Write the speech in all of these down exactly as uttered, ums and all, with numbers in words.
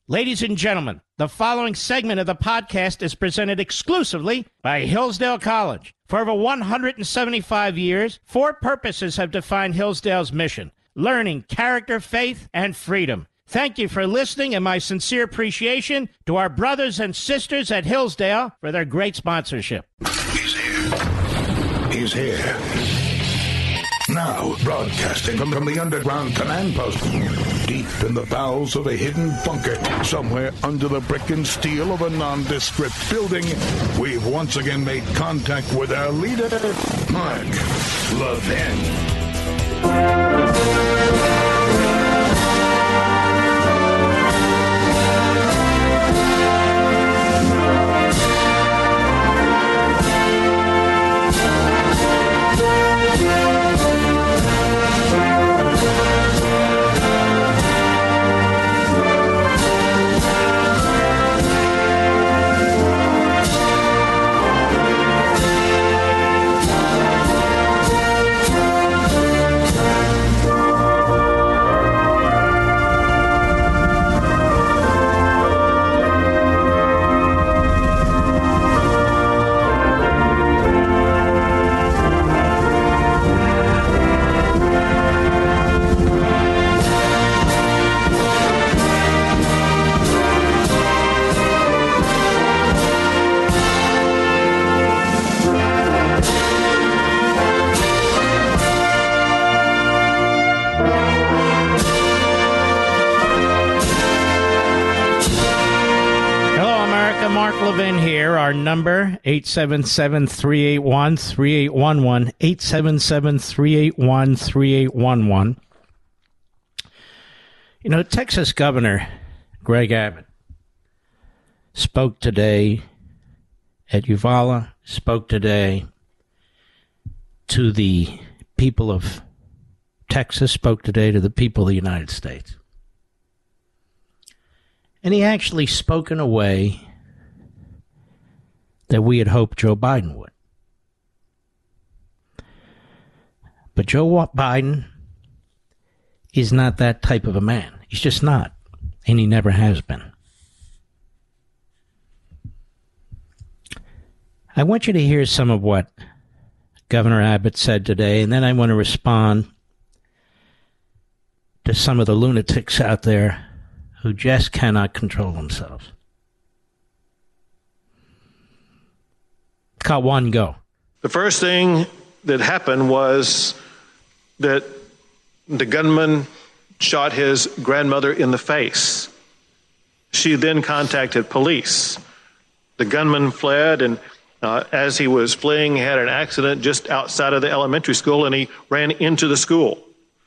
Ladies and gentlemen, the following segment of the podcast is presented exclusively by Hillsdale College. For over one hundred seventy-five years, four purposes have defined Hillsdale's mission: learning, character, faith, and freedom. Thank you for listening, and my sincere appreciation to our brothers and sisters at Hillsdale for their great sponsorship. He's here. He's here. Now, broadcasting from, from the underground command post, deep in the bowels of a hidden bunker, somewhere under the brick and steel of a nondescript building, we've once again made contact with our leader, Mark Levin. Mark Levin here. Our number, eight seven seven, three eight one, three eight one one, eight seven seven, three eight one, three eight one one. You know, Texas Governor Greg Abbott spoke today at Uvalde, spoke today to the people of Texas, spoke today to the people of the United States. And he actually spoke in a way that we had hoped Joe Biden would. But Joe Biden is not that type of a man. He's just not. And he never has been. I want you to hear some of what Governor Abbott said today, and then I want to respond to some of the lunatics out there who just cannot control themselves. Cut one, go. The first thing that happened was that the gunman shot his grandmother in the face. She then contacted police. The gunman fled, and uh, as he was fleeing, he had an accident just outside of the elementary school, and he ran into the school.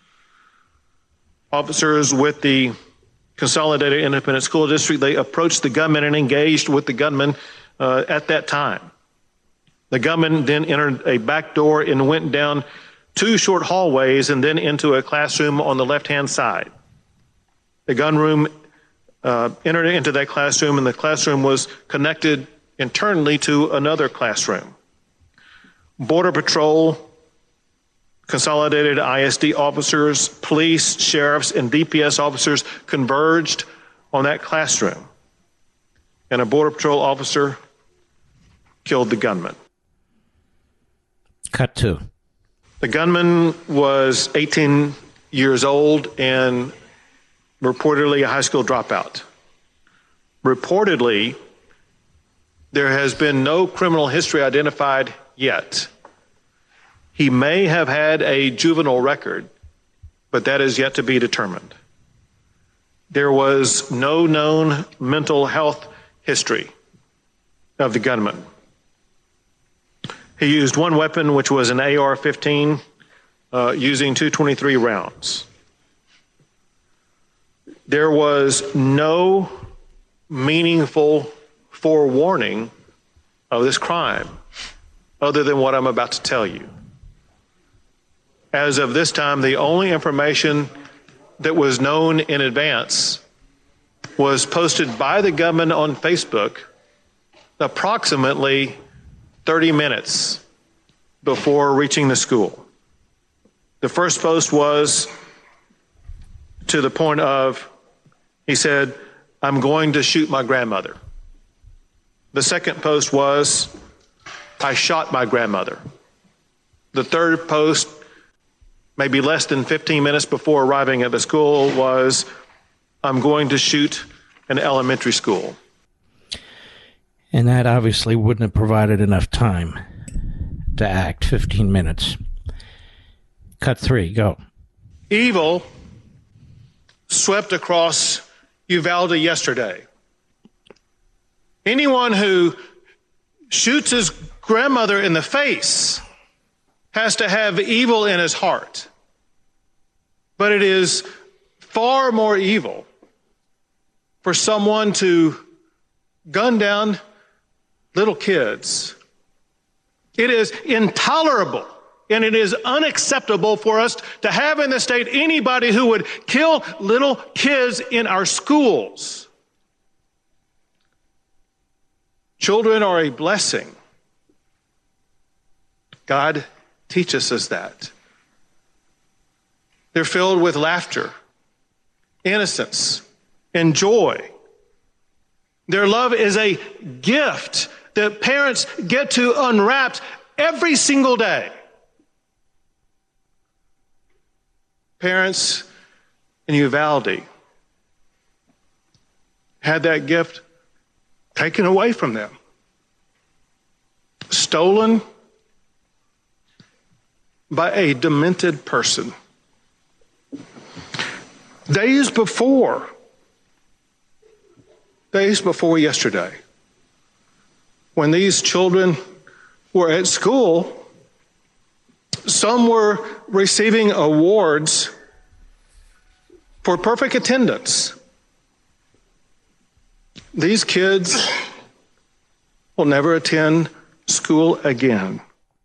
Officers with the Consolidated Independent School District, they approached the gunman and engaged with the gunman uh, at that time. The gunman then entered a back door and went down two short hallways and then into a classroom on the left-hand side. The gun room uh, entered into that classroom, and the classroom was connected internally to another classroom. Border Patrol, Consolidated I S D officers, police, sheriffs, and D P S officers converged on that classroom, and a Border Patrol officer killed the gunman. Cut two. The gunman was eighteen years old and reportedly a high school dropout. Reportedly, there has been no criminal history identified yet. He may have had a juvenile record, but that is yet to be determined. There was no known mental health history of the gunman. He used one weapon, which was an A R fifteen, uh, using two twenty-three rounds. There was no meaningful forewarning of this crime other than what I'm about to tell you. As of this time, the only information that was known in advance was posted by the gunman on Facebook approximately thirty minutes before reaching the school. The first post was to the point of, he said, I'm going to shoot my grandmother. The second post was, I shot my grandmother. The third post, maybe less than fifteen minutes before arriving at the school, was, I'm going to shoot an elementary school. And that obviously wouldn't have provided enough time to act. fifteen minutes. Cut three, go. Evil swept across Uvalde yesterday. Anyone who shoots his grandmother in the face has to have evil in his heart. But it is far more evil for someone to gun down little kids. It is intolerable and it is unacceptable for us to have in the state anybody who would kill little kids in our schools. Children are a blessing. God teaches us that. They're filled with laughter, innocence, and joy. Their love is a gift that parents get to unwrap every single day. Parents in Uvalde had that gift taken away from them, stolen by a demented person. Days before, days before yesterday, when these children were at school, some were receiving awards for perfect attendance. These kids will never attend school again.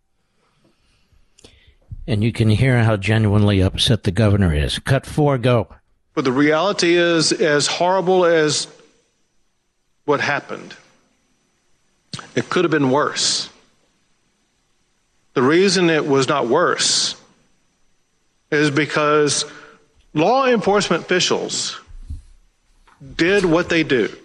And you can hear how genuinely upset the governor is. Cut four, go. But the reality is, as horrible as what happened, it could have been worse. The reason it was not worse is because law enforcement officials did what they do.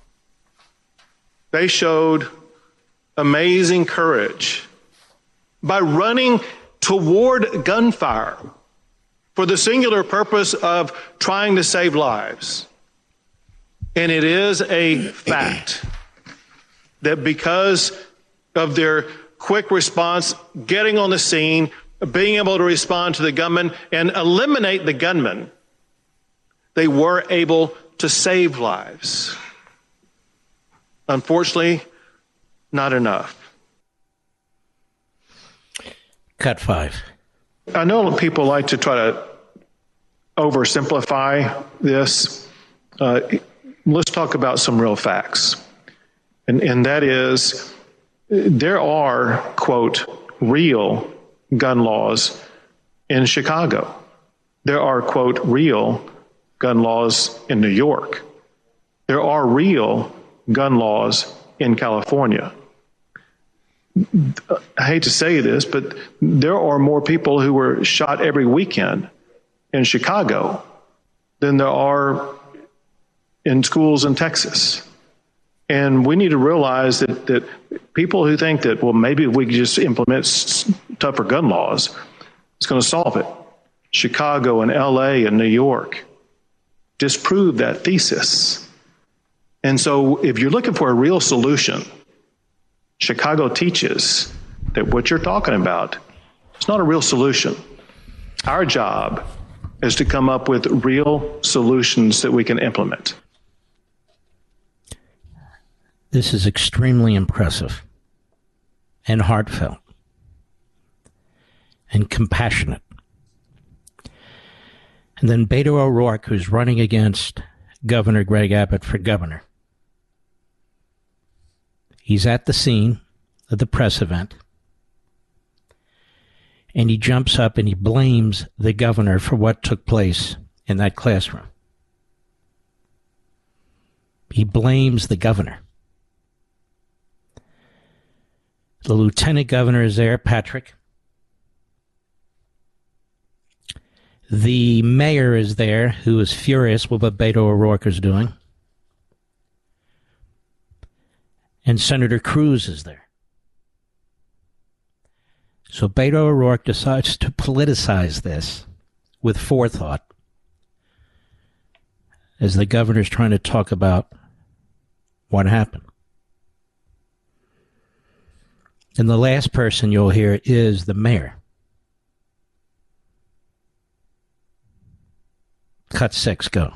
They showed amazing courage by running toward gunfire for the singular purpose of trying to save lives. And it is a fact that because of their quick response, getting on the scene, being able to respond to the gunman and eliminate the gunman, they were able to save lives. Unfortunately, not enough. Cut five. I know people like to try to oversimplify this. Uh, let's talk about some real facts. And, and that is, there are, quote, real gun laws in Chicago. There are, quote, real gun laws in New York. There are real gun laws in California. I hate to say this, but there are more people who were shot every weekend in Chicago than there are in schools in Texas. And we need to realize that, that people who think that, well, maybe if we could just implement s- tougher gun laws, it's going to solve it. Chicago and L A and New York disprove that thesis. And so if you're looking for a real solution, Chicago teaches that what you're talking about is not a real solution. Our job is to come up with real solutions that we can implement. This is extremely impressive and heartfelt and compassionate. And then Beto O'Rourke, who's running against Governor Greg Abbott for governor. He's at the scene of the press event, and he jumps up and he blames the governor for what took place in that classroom. He blames the governor. The lieutenant governor is there, Patrick. The mayor is there, who is furious with what Beto O'Rourke is doing. and Senator Cruz is there. So Beto O'Rourke decides to politicize this with forethought as the governor's trying to talk about what happened. And the last person you'll hear is the mayor. Cut six, go.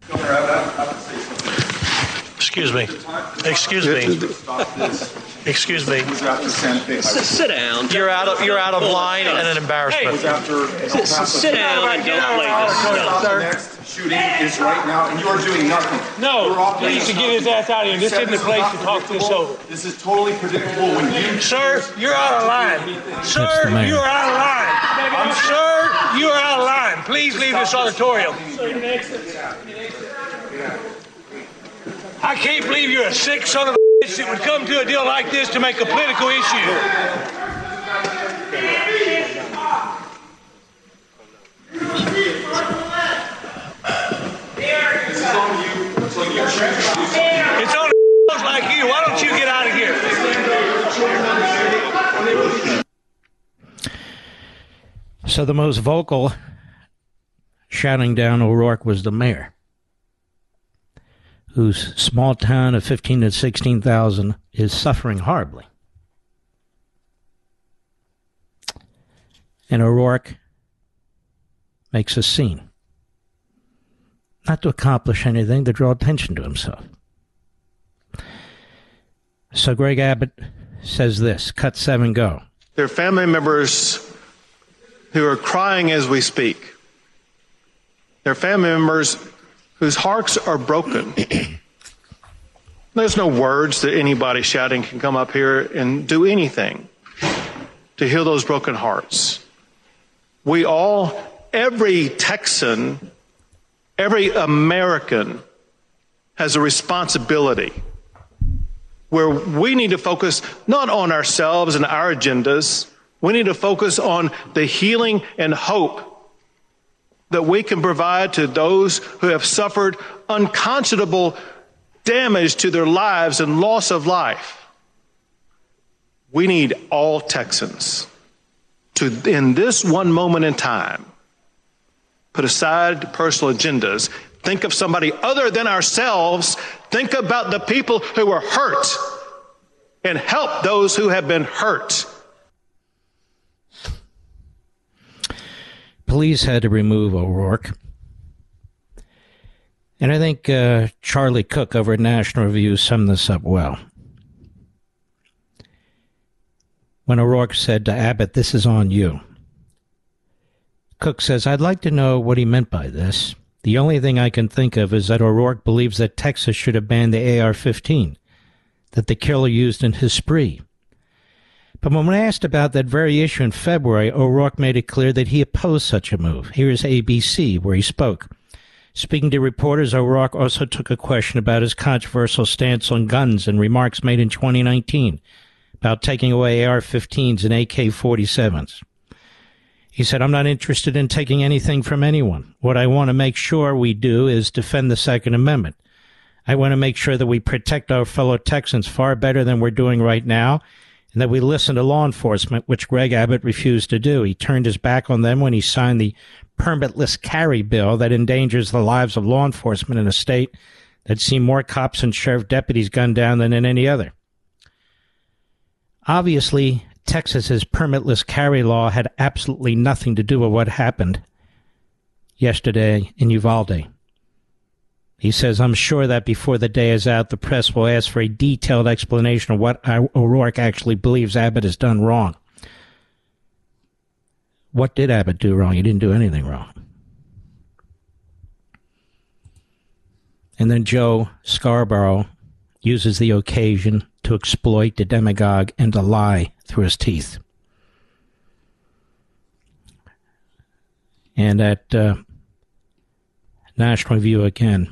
Excuse me. Excuse me. Excuse me. Sit down. You're out of you're out of line and an embarrassment. Hey, sit down and don't play this stuff. Next shooting is right now, and you are doing nothing. No, he needs to get his ass out of here. This isn't the place to talk this over. This is totally predictable when you... Sir, you're out of line. Sir, you're out of line. Sir, you're out of line. Please leave this auditorium. I can't believe you're a sick son of a bitch that would come to a deal like this to make a political issue. This is on you. It's on you. It's on those like you. Why don't you get out of here? So the most vocal shouting down O'Rourke was the mayor, whose small town of fifteen to sixteen thousand is suffering horribly. And O'Rourke makes a scene. Not to accomplish anything, to draw attention to himself. So Greg Abbott says this, cut seven, go. There are family members who are crying as we speak. There are family members whose hearts are broken. There's no words that anybody shouting can come up here and do anything to heal those broken hearts. We all, every Texan, every American has a responsibility where we need to focus not on ourselves and our agendas. We need to focus on the healing and hope that we can provide to those who have suffered unconscionable damage to their lives and loss of life. We need all Texans to, in this one moment in time, put aside personal agendas, think of somebody other than ourselves, think about the people who are hurt, and help those who have been hurt. Police had to remove O'Rourke. And I think uh, Charlie Cook over at National Review summed this up well. When O'Rourke said to Abbott, "This is on you," Cook says, "I'd like to know what he meant by this. The only thing I can think of is that O'Rourke believes that Texas should have banned the A R fifteen, that the killer used in his spree. But when asked about that very issue in February, O'Rourke made it clear that he opposed such a move. Here is A B C, where he spoke. Speaking to reporters, O'Rourke also took a question about his controversial stance on guns and remarks made in twenty nineteen about taking away A R fifteens and A K forty-sevens. He said, "I'm not interested in taking anything from anyone. What I want to make sure we do is defend the Second Amendment. I want to make sure that we protect our fellow Texans far better than we're doing right now, and that we listen to law enforcement," which Greg Abbott refused to do. He turned his back on them when he signed the permitless carry bill that endangers the lives of law enforcement in a state that's seen more cops and sheriff deputies gunned down than in any other. Obviously, Texas's permitless carry law had absolutely nothing to do with what happened yesterday in Uvalde. He says, "I'm sure that before the day is out, the press will ask for a detailed explanation of what O'Rourke actually believes Abbott has done wrong." What did Abbott do wrong? He didn't do anything wrong. And then Joe Scarborough uses the occasion to exploit the demagogue and to lie through his teeth. And at uh, National Review again,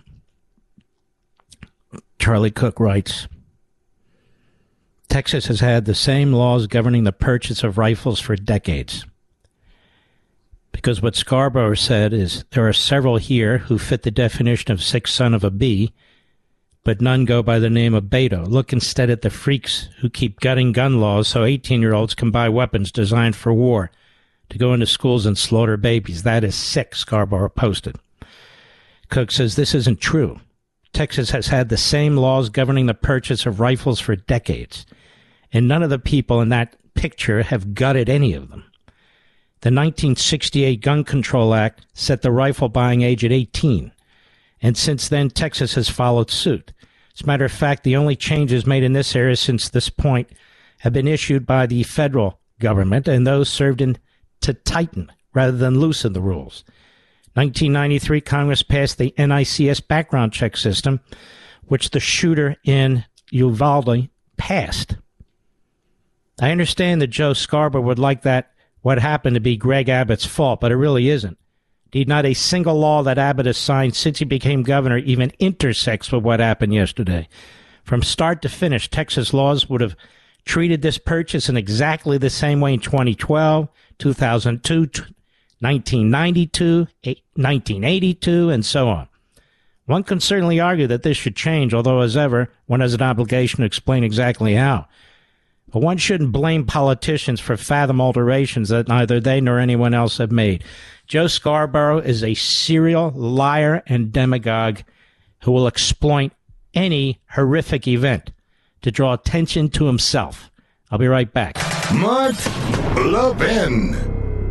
Charlie Cook writes, "Texas has had the same laws governing the purchase of rifles for decades. Because what Scarborough said is there are several here who fit the definition of sick son of a bee, but none go by the name of Beto. Look instead at the freaks who keep gutting gun laws so eighteen-year-olds can buy weapons designed for war, to go into schools and slaughter babies. That is sick, Scarborough posted. Cook says this isn't true. Texas has had the same laws governing the purchase of rifles for decades, and none of the people in that picture have gutted any of them. The nineteen sixty-eight Gun Control Act set the rifle buying age at eighteen, and since then Texas has followed suit. As a matter of fact, the only changes made in this area since this point have been issued by the federal government, and those served in to tighten rather than loosen the rules. nineteen ninety-three, Congress passed the N I C S background check system, which the shooter in Uvalde passed. I understand that Joe Scarborough would like that what happened to be Greg Abbott's fault, but it really isn't. Indeed, not a single law that Abbott has signed since he became governor even intersects with what happened yesterday. From start to finish, Texas laws would have treated this purchase in exactly the same way in twenty twelve, two thousand two, nineteen ninety-two, nineteen eighty-two, and so on. One can certainly argue that this should change, although, as ever, one has an obligation to explain exactly how. But one shouldn't blame politicians for fathom alterations that neither they nor anyone else have made. Joe Scarborough is a serial liar and demagogue who will exploit any horrific event to draw attention to himself. I'll be right back. Mark Levin.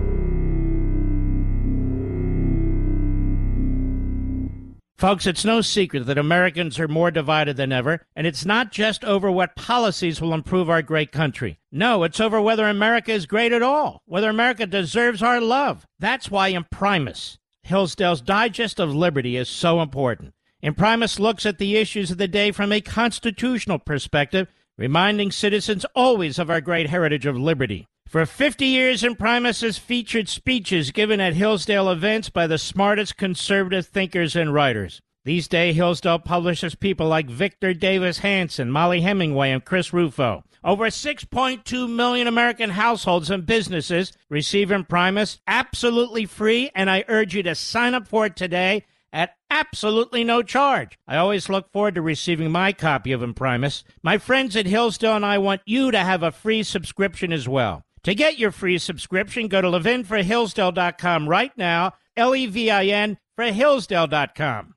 Folks, it's no secret that Americans are more divided than ever, and it's not just over what policies will improve our great country. No, it's over whether America is great at all, whether America deserves our love. That's why Imprimis, Hillsdale's Digest of Liberty, is so important. Imprimis looks at the issues of the day from a constitutional perspective, reminding citizens always of our great heritage of liberty. For fifty years, Imprimis has featured speeches given at Hillsdale events by the smartest conservative thinkers and writers. These days, Hillsdale publishes people like Victor Davis Hanson, Molly Hemingway, and Chris Rufo. Over six point two million American households and businesses receive Imprimis absolutely free, and I urge you to sign up for it today at absolutely no charge. I always look forward to receiving my copy of Imprimis. My friends at Hillsdale and I want you to have a free subscription as well. To get your free subscription, go to levin for hillsdale dot com right now, L E V I N for hillsdale dot com.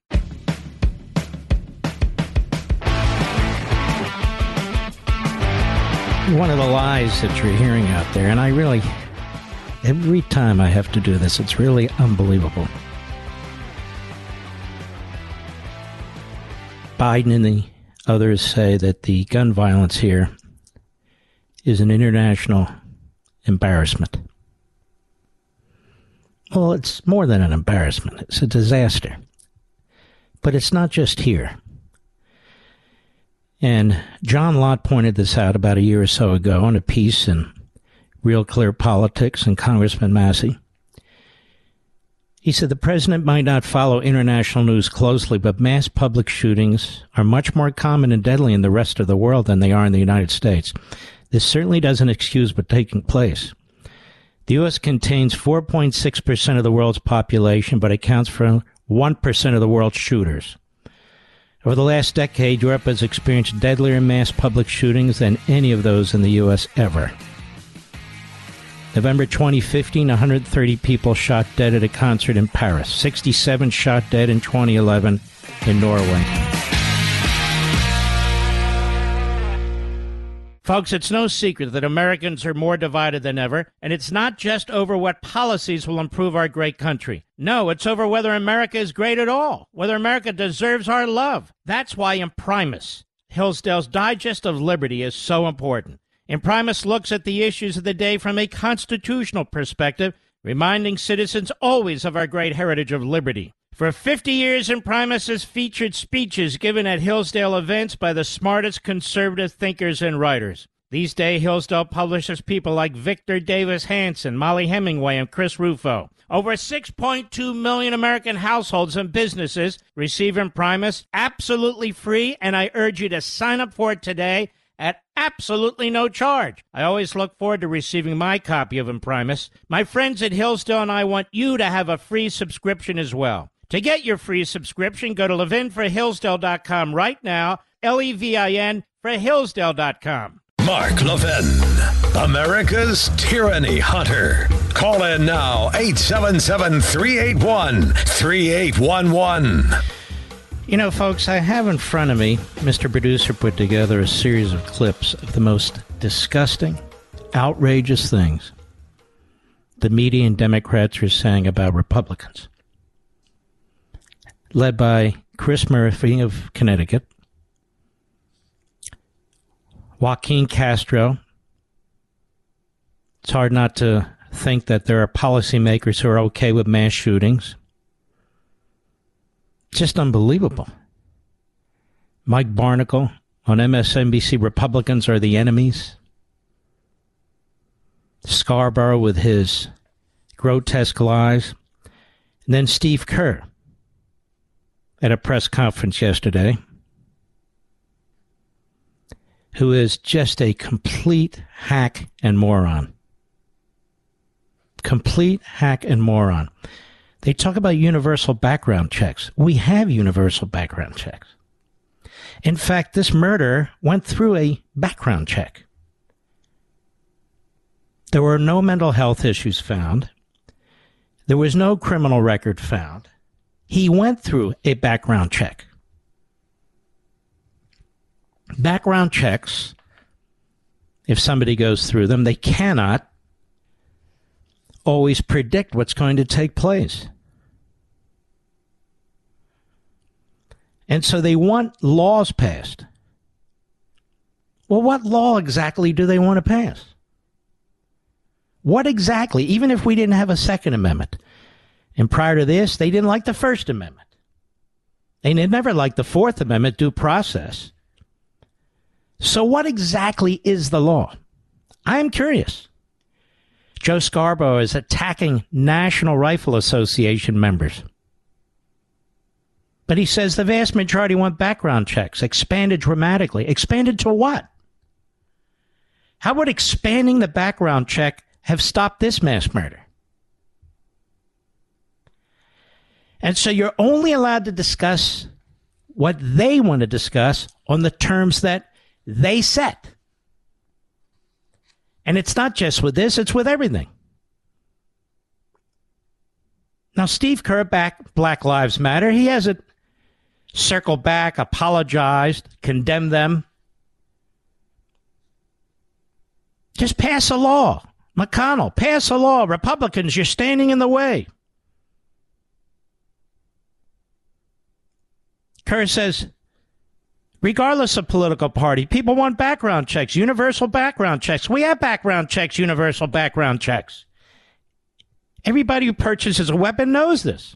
One of the lies that you're hearing out there, and I really, every time I have to do this, it's really unbelievable. Biden and the others say that the gun violence here is an international embarrassment. Well, it's more than an embarrassment. It's a disaster. But it's not just here. And John Lott pointed this out about a year or so ago in a piece in Real Clear Politics and Congressman Massey. He said the president might not follow international news closely, but mass public shootings are much more common and deadly in the rest of the world than they are in the United States. This certainly doesn't excuse what's taking place. The U S contains four point six percent of the world's population, but accounts for one percent of the world's shooters. Over the last decade, Europe has experienced deadlier mass public shootings than any of those in the U S ever. November twenty fifteen, one hundred thirty people shot dead at a concert in Paris. sixty-seven shot dead in twenty eleven in Norway. Folks, it's no secret that Americans are more divided than ever, and it's not just over what policies will improve our great country. No, it's over whether America is great at all, whether America deserves our love. That's why Imprimis, Hillsdale's Digest of Liberty, is so important. Imprimis looks at the issues of the day from a constitutional perspective, reminding citizens always of our great heritage of liberty. For fifty years, Imprimis has featured speeches given at Hillsdale events by the smartest conservative thinkers and writers. These days, Hillsdale publishes people like Victor Davis Hanson, Molly Hemingway, and Chris Rufo. Over six point two million American households and businesses receive Imprimis absolutely free, and I urge you to sign up for it today at absolutely no charge. I always look forward to receiving my copy of Imprimis. My friends at Hillsdale and I want you to have a free subscription as well. To get your free subscription, go to levin for hillsdale dot com right now, L E V I N for hillsdale dot com. Mark Levin, America's Tyranny Hunter. Call in now, eight seven seven, three eight one, three eight one one. You know, folks, I have in front of me, Mister Producer put together a series of clips of the most disgusting, outrageous things the media and Democrats are saying about Republicans. Led by Chris Murphy of Connecticut, Joaquin Castro. It's hard not to think that there are policymakers who are okay with mass shootings. Just unbelievable. Mike Barnicle on M S N B C, Republicans are the enemies. Scarborough with his grotesque lies. And then Steve Kerr at a press conference yesterday, who is just a complete hack and moron. Complete hack and moron. They talk about universal background checks. We have universal background checks. In fact, this murder went through a background check. There were no mental health issues found. There was no criminal record found. He went through a background check. Background checks, if somebody goes through them, they cannot always predict what's going to take place. And so they want laws passed. Well, what law exactly do they want to pass? What exactly, even if we didn't have a Second Amendment, and prior to this, they didn't like the First Amendment. They never liked the Fourth Amendment, due process. So what exactly is the law? I am curious. Joe Scarborough is attacking National Rifle Association members. But he says the vast majority want background checks, expanded dramatically. Expanded to what? How would expanding the background check have stopped this mass murder? And so you're only allowed to discuss what they want to discuss on the terms that they set. And it's not just with this, it's with everything. Now, Steve Kerr, back Black Lives Matter, he hasn't circled back, apologized, condemned them. Just pass a law. McConnell, pass a law. Republicans, you're standing in the way. Kerr says, regardless of political party, people want background checks, universal background checks. We have background checks, universal background checks. Everybody who purchases a weapon knows this.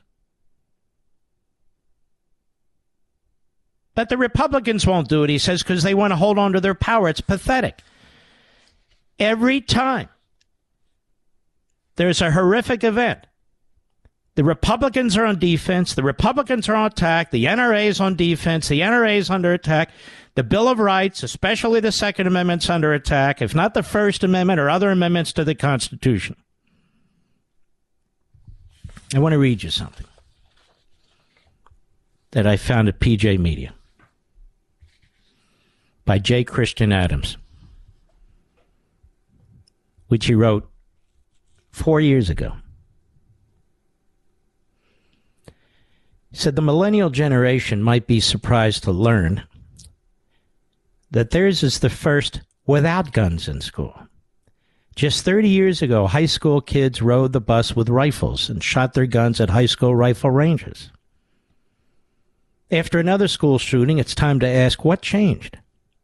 But the Republicans won't do it, he says, because they want to hold on to their power. It's pathetic. Every time there's a horrific event, the Republicans are on defense, the Republicans are on attack, the N R A is on defense, the N R A is under attack, the Bill of Rights, especially the Second Amendment's under attack, if not the First Amendment or other amendments to the Constitution. I want to read you something that I found at P J Media by J. Christian Adams, which he wrote four years ago. He said the millennial generation might be surprised to learn that theirs is the first without guns in school. Just thirty years ago, high school kids rode the bus with rifles and shot their guns at high school rifle ranges. After another school shooting, it's time to ask what changed.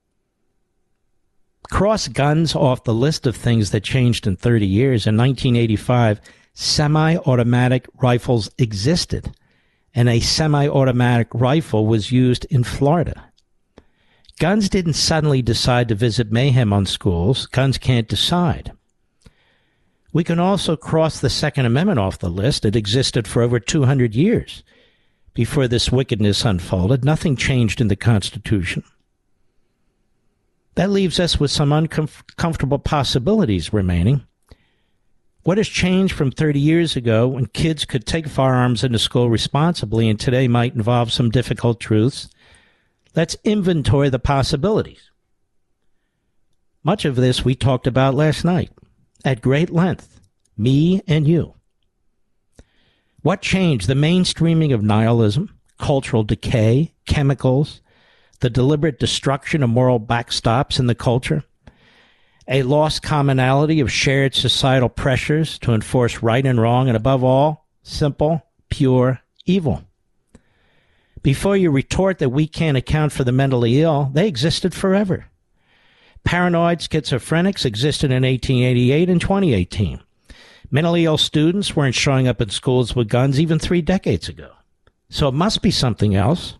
Cross guns off the list of things that changed in thirty years. In nineteen eighty-five, semi-automatic rifles existed, and a semi-automatic rifle was used in Florida. Guns didn't suddenly decide to visit mayhem on schools. Guns can't decide. We can also cross the Second Amendment off the list. It existed for over two hundred years before this wickedness unfolded. Nothing changed in the Constitution. That leaves us with some uncomfortable possibilities remaining. What has changed from thirty years ago when kids could take firearms into school responsibly and today might involve some difficult truths? Let's inventory the possibilities. Much of this we talked about last night at great length, me and you. What changed? The mainstreaming of nihilism, cultural decay, chemicals, the deliberate destruction of moral backstops in the culture, a lost commonality of shared societal pressures to enforce right and wrong, and above all, simple, pure evil. Before you retort that we can't account for the mentally ill, they existed forever. Paranoid schizophrenics existed in eighteen eighty-eight and twenty eighteen. Mentally ill students weren't showing up in schools with guns even three decades ago. So it must be something else.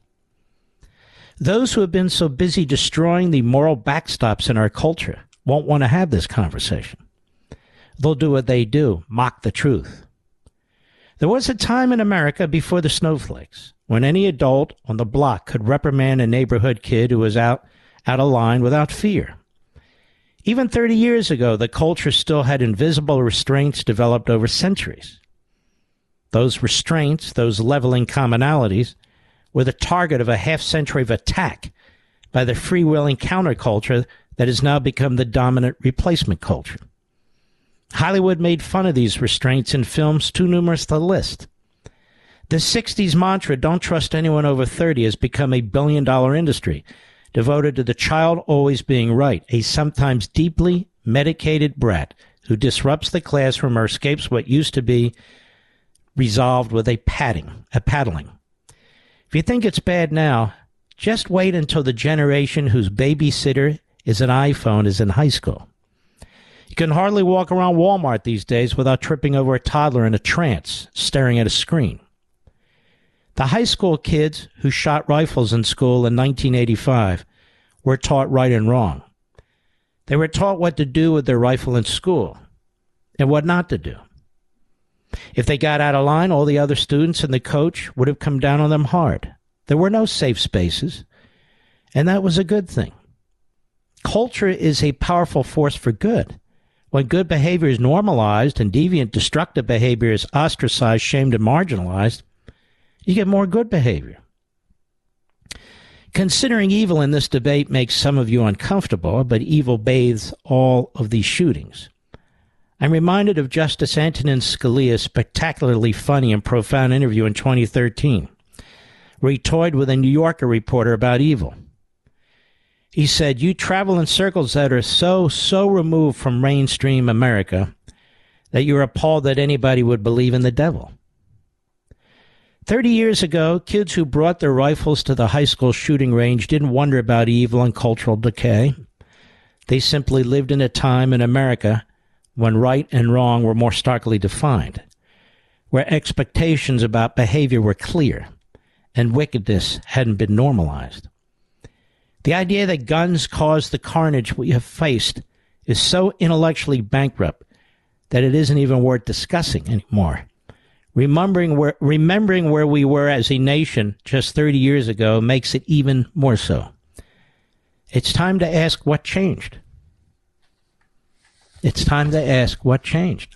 Those who have been so busy destroying the moral backstops in our culture won't want to have this conversation. They'll do what they do, mock the truth. There was a time in America before the snowflakes when any adult on the block could reprimand a neighborhood kid who was out, out of line without fear. Even thirty years ago, the culture still had invisible restraints developed over centuries. Those restraints, those leveling commonalities, were the target of a half-century of attack by the freewheeling counterculture that has now become the dominant replacement culture. Hollywood made fun of these restraints in films too numerous to list. The sixties mantra, don't trust anyone over thirty, has become a billion-dollar industry devoted to the child always being right, a sometimes deeply medicated brat who disrupts the classroom or escapes what used to be resolved with a patting, a paddling. If you think it's bad now, just wait until the generation whose babysitter is an iPhone is in high school. You can hardly walk around Walmart these days without tripping over a toddler in a trance, staring at a screen. The high school kids who shot rifles in school in nineteen eighty-five were taught right and wrong. They were taught what to do with their rifle in school and what not to do. If they got out of line, all the other students and the coach would have come down on them hard. There were no safe spaces, and that was a good thing. Culture is a powerful force for good. When good behavior is normalized and deviant, destructive behavior is ostracized, shamed, and marginalized, you get more good behavior. Considering evil in this debate makes some of you uncomfortable, but evil bathes all of these shootings. I'm reminded of Justice Antonin Scalia's spectacularly funny and profound interview in twenty thirteen, where he toyed with a New Yorker reporter about evil. He said, you travel in circles that are so, so removed from mainstream America that you're appalled that anybody would believe in the devil. Thirty years ago, kids who brought their rifles to the high school shooting range didn't wonder about evil and cultural decay. They simply lived in a time in America when right and wrong were more starkly defined, where expectations about behavior were clear and wickedness hadn't been normalized. The idea that guns caused the carnage we have faced is so intellectually bankrupt that it isn't even worth discussing anymore. Remembering where, remembering where we were as a nation just thirty years ago makes it even more so. It's time to ask what changed. It's time to ask what changed.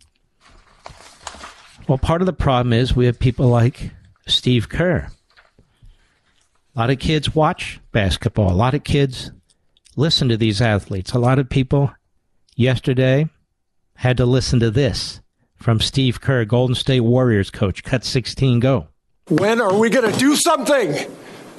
Well, part of the problem is we have people like Steve Kerr. A lot of kids watch basketball. A lot of kids listen to these athletes. A lot of people yesterday had to listen to this from Steve Kerr, Golden State Warriors coach. Cut sixteen, go. When are we going to do something?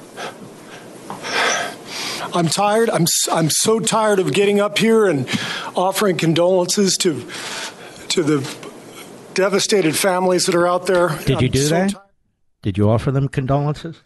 I'm tired. I'm I'm so tired of getting up here and offering condolences to to the devastated families that are out there. Did you I'm do so that? tired. Did you offer them condolences?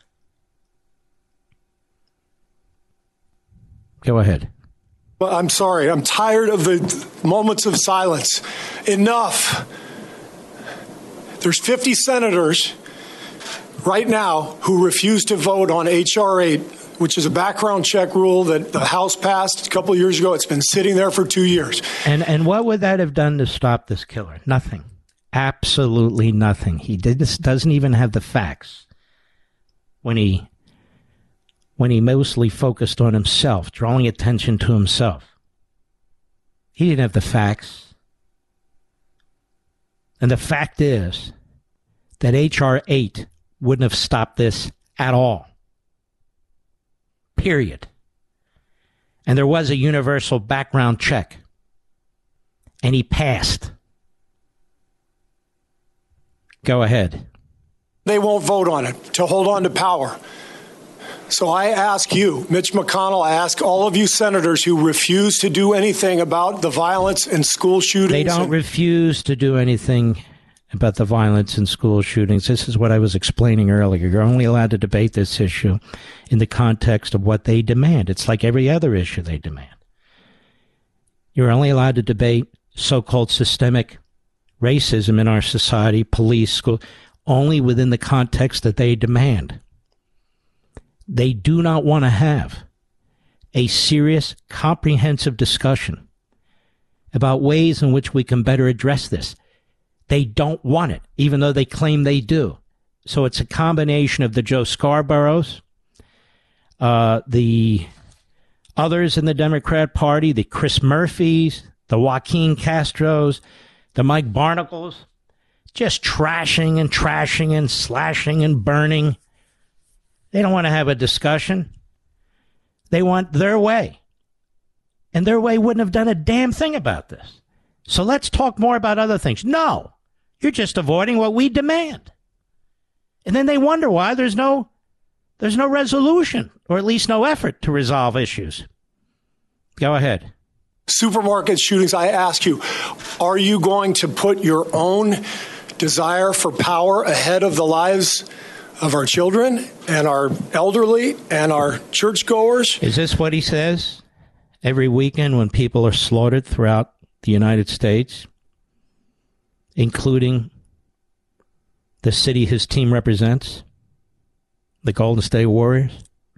Go ahead. Well, I'm sorry. I'm tired of the moments of silence. Enough. There's fifty senators right now who refuse to vote on H R eight, which is a background check rule that the House passed a couple of years ago. It's been sitting there for two years. And and what would that have done to stop this killer? Nothing. Absolutely nothing. He did this, doesn't even have the facts when he when he mostly focused on himself, drawing attention to himself. He didn't have the facts. And the fact is that H R eight wouldn't have stopped this at all. Period. And there was a universal background check. And he passed. Go ahead. They won't vote on it to hold on to power. So I ask you, Mitch McConnell, I ask all of you senators who refuse to do anything about the violence and school shootings. They don't and- refuse to do anything about the violence and school shootings. This is what I was explaining earlier. You're only allowed to debate this issue in the context of what they demand. It's like every other issue they demand. You're only allowed to debate so-called systemic racism in our society, police, school, only within the context that they demand. They do not want to have a serious, comprehensive discussion about ways in which we can better address this. They don't want it, even though they claim they do. So it's a combination of the Joe Scarboroughs, uh, the others in the Democrat Party, the Chris Murphys, the Joaquin Castros, the Mike Barnacles, just trashing and trashing and slashing and burning. They don't want to have a discussion. They want their way. And their way wouldn't have done a damn thing about this. So let's talk more about other things. No, you're just avoiding what we demand. And then they wonder why there's no there's no resolution, or at least no effort to resolve issues. Go ahead. Supermarket shootings, I ask you, are you going to put your own desire for power ahead of the lives of our children and our elderly and our churchgoers? Is this what he says every weekend when people are slaughtered throughout the United States, including the city his team represents, the Golden State Warriors,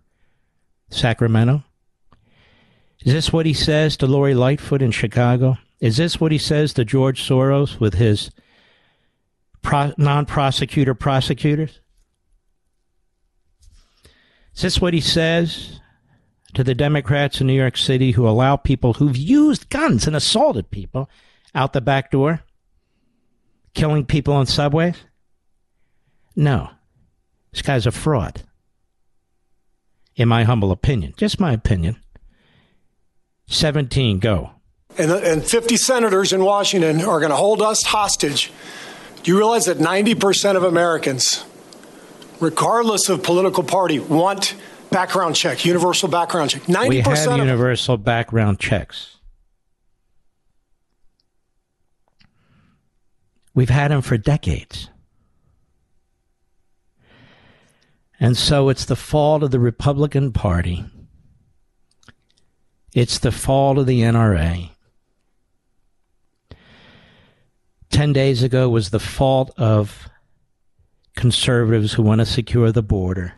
Sacramento? Is this what he says to Lori Lightfoot in Chicago? Is this what he says to George Soros with his pro- non-prosecutor prosecutors? Is this what he says to the Democrats in New York City who allow people who've used guns and assaulted people out the back door, killing people on subways? No. This guy's a fraud. In my humble opinion. Just my opinion. seventeen, go. And, and fifty senators in Washington are going to hold us hostage. Do you realize that ninety percent of Americans, regardless of political party, want background check, universal background check? ninety percent we have of universal background checks. We've had them for decades. And so it's the fault of the Republican Party. It's the fault of the N R A. Ten days ago was the fault of conservatives who want to secure the border.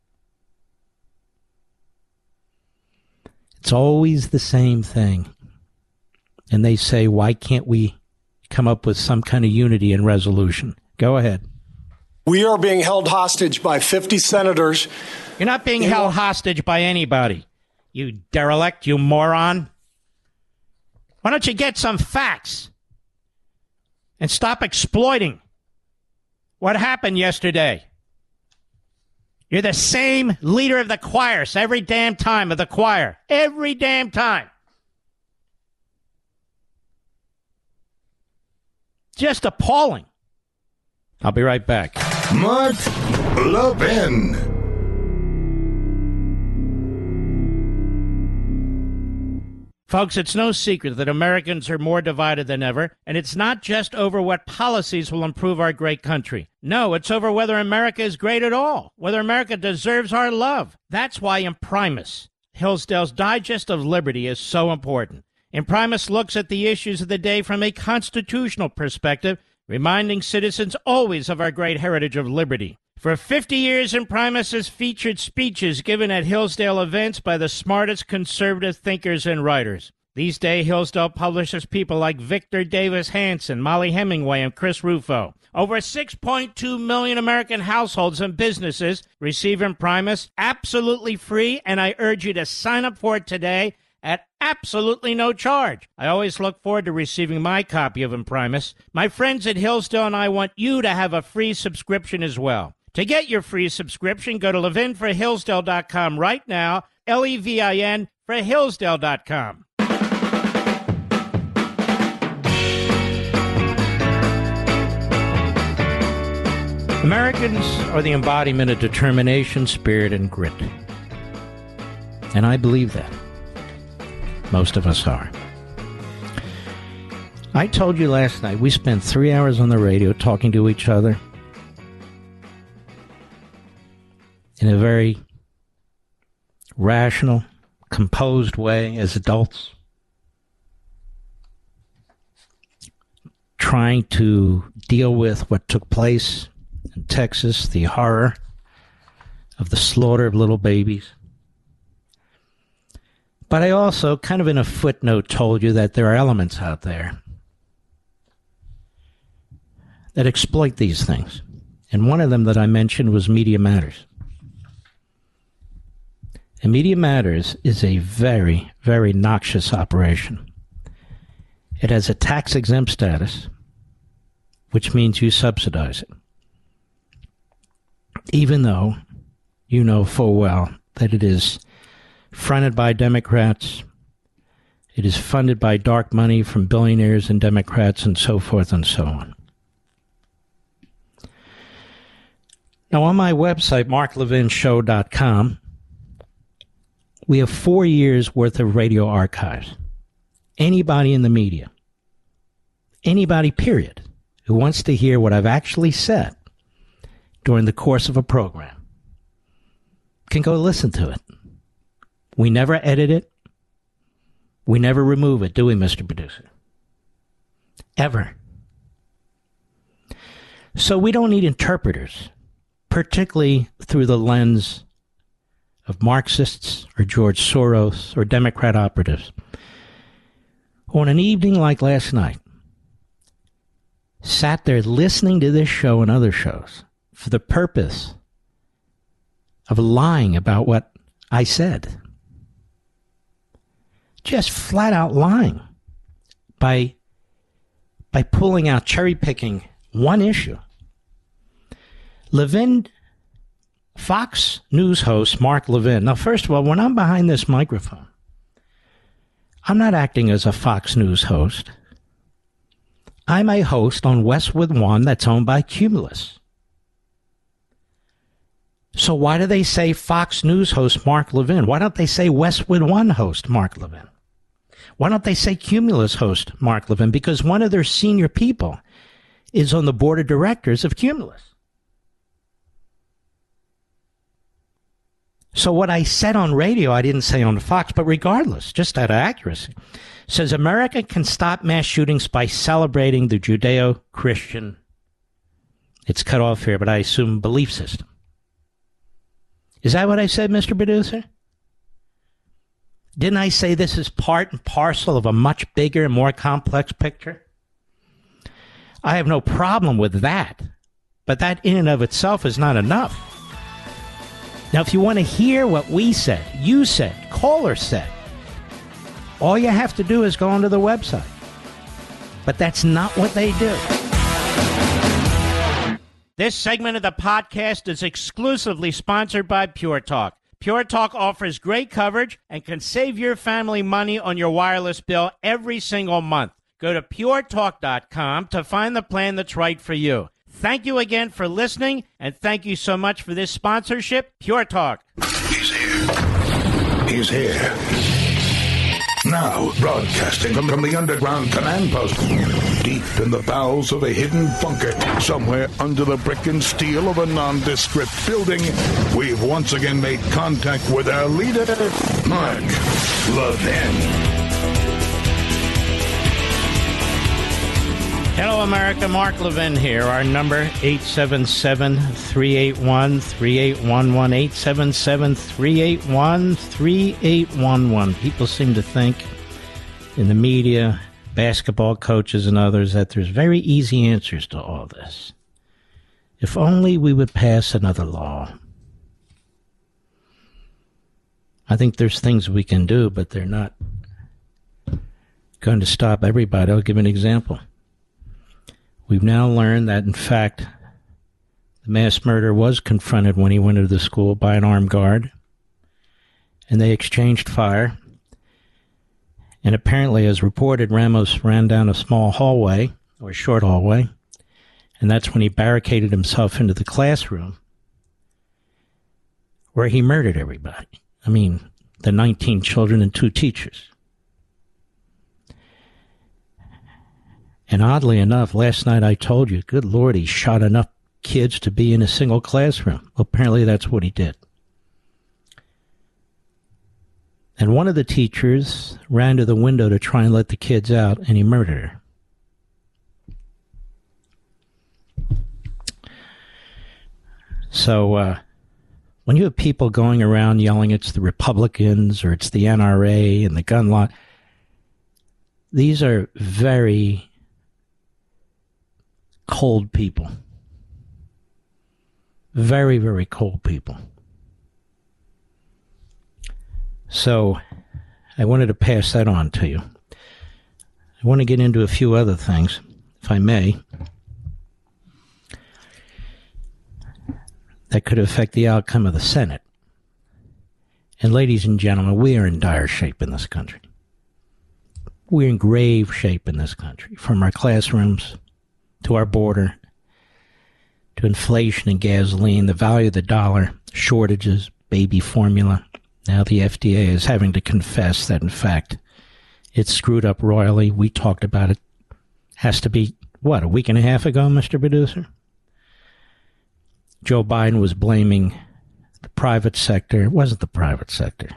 It's always the same thing. And they say, why can't we come up with some kind of unity and resolution? Go ahead. We are being held hostage by fifty senators. You're not being held hostage by anybody, you derelict, you moron. Why don't you get some facts and stop exploiting what happened yesterday? You're the same leader of the choir every damn time of the choir. Every damn time. Just appalling. I'll be right back. Mark Levin. Folks, it's no secret that Americans are more divided than ever, and it's not just over what policies will improve our great country. No, it's over whether America is great at all, whether America deserves our love. That's why Imprimis, Hillsdale's Digest of Liberty, is so important. Imprimis looks at the issues of the day from a constitutional perspective, reminding citizens always of our great heritage of liberty. For fifty years, Imprimis has featured speeches given at Hillsdale events by the smartest conservative thinkers and writers. These days, Hillsdale publishes people like Victor Davis Hanson, Molly Hemingway, and Chris Rufo. Over six point two million American households and businesses receive Imprimis absolutely free, and I urge you to sign up for it today at absolutely no charge. I always look forward to receiving my copy of Imprimis. My friends at Hillsdale and I want you to have a free subscription as well. To get your free subscription, go to levin for hillsdale dot com right now, L E V I N for hillsdale dot com. Americans are the embodiment of determination, spirit, and grit. And I believe that. Most of us are. I told you last night, we spent three hours on the radio talking to each other in a very rational, composed way as adults, trying to deal with what took place in Texas, the horror of the slaughter of little babies. But I also, kind of in a footnote, told you that there are elements out there that exploit these things. And one of them that I mentioned was Media Matters. And Media Matters is a very, very noxious operation. It has a tax-exempt status, which means you subsidize it. Even though you know full well that it is fronted by Democrats, it is funded by dark money from billionaires and Democrats and so forth and so on. Now on my website, mark levin show dot com, we have four years worth of radio archives. Anybody in the media, anybody period, who wants to hear what I've actually said during the course of a program can go listen to it. We never edit it. We never remove it, do we, Mister Producer? Ever. So we don't need interpreters, particularly through the lens of Marxists or George Soros or Democrat operatives. On an evening like last night, sat there listening to this show and other shows for the purpose of lying about what I said. Just flat out lying by, by pulling out, cherry-picking one issue. Levin, Fox News host Mark Levin. Now, first of all, when I'm behind this microphone, I'm not acting as a Fox News host. I'm a host on Westwood One that's owned by Cumulus. So why do they say Fox News host Mark Levin? Why don't they say Westwood One host Mark Levin? Why don't they say Cumulus host Mark Levin? Because one of their senior people is on the board of directors of Cumulus. So what I said on radio, I didn't say on Fox, but regardless, just out of accuracy, says America can stop mass shootings by celebrating the Judeo-Christian, it's cut off here, but I assume belief system. Is that what I said, Mister Producer? Didn't I say this is part and parcel of a much bigger and more complex picture? I have no problem with that, but that in and of itself is not enough. Now, if you want to hear what we said, you said, caller said, all you have to do is go onto the website. But that's not what they do. This segment of the podcast is exclusively sponsored by Pure Talk. Pure Talk offers great coverage and can save your family money on your wireless bill every single month. Go to pure talk dot com to find the plan that's right for you. Thank you again for listening, and thank you so much for this sponsorship, Pure Talk. He's here. He's here. Now, broadcasting from, from the underground command post, deep in the bowels of a hidden bunker, somewhere under the brick and steel of a nondescript building, we've once again made contact with our leader, Mark Levin. Hello, America. Mark Levin here. Our number, eight seven seven, three eight one, three eight one one, eight seven seven, three eight one, three eight one one. People seem to think in the media, basketball coaches and others, that there's very easy answers to all this. If only we would pass another law. I think there's things we can do, but they're not going to stop everybody. I'll give an example. We've now learned that, in fact, the mass murderer was confronted when he went into the school by an armed guard, and they exchanged fire. And apparently, as reported, Ramos ran down a small hallway, or a short hallway, and that's when he barricaded himself into the classroom, where he murdered everybody. I mean, the nineteen children and two teachers. And oddly enough, last night I told you, good Lord, he shot enough kids to be in a single classroom. Well, apparently that's what he did. And one of the teachers ran to the window to try and let the kids out, and he murdered her. So, uh, when you have people going around yelling it's the Republicans or it's the N R A and the gun law, these are very cold people. Very, very cold people. So, I wanted to pass that on to you. I want to get into a few other things, if I may, that could affect the outcome of the Senate. And ladies and gentlemen, we are in dire shape in this country. We're in grave shape in this country, from our classrooms to our border, to inflation and gasoline, the value of the dollar, shortages, baby formula. Now the F D A is having to confess that, in fact, it's screwed up royally. We talked about it. Has to be, what, a week and a half ago, Mister Producer? Joe Biden was blaming the private sector. It wasn't the private sector.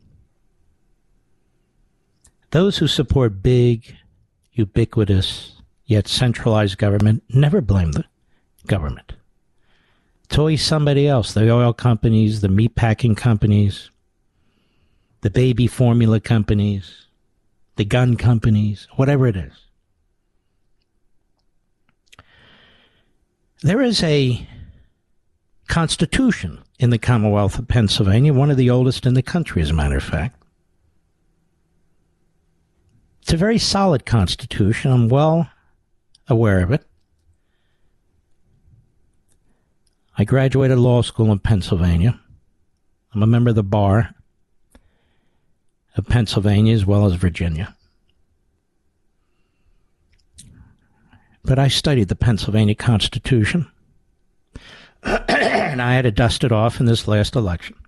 Those who support big, ubiquitous, yet centralized government never blame the government. It's always somebody else, the oil companies, the meatpacking companies, the baby formula companies, the gun companies, whatever it is. There is a Constitution in the Commonwealth of Pennsylvania, one of the oldest in the country, as a matter of fact. It's a very solid Constitution. I'm well aware of it. I graduated law school in Pennsylvania. I'm a member of the bar of Pennsylvania as well as Virginia. But I studied the Pennsylvania Constitution. And I had to dust it off in this last election.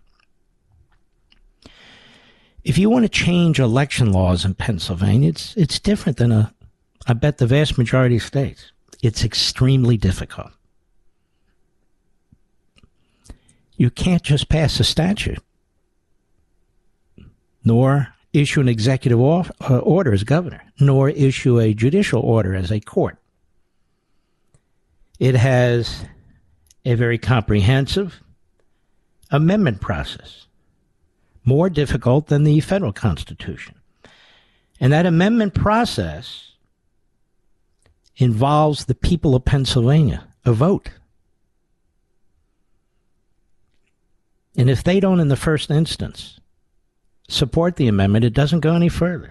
If you want to change election laws in Pennsylvania, it's it's different than a, I bet the vast majority of states. It's extremely difficult. You can't just pass a statute, nor issue an executive order as governor, nor issue a judicial order as a court. It has a very comprehensive amendment process, more difficult than the federal Constitution. And that amendment process involves the people of Pennsylvania, a vote. And if they don't, in the first instance, support the amendment, it doesn't go any further.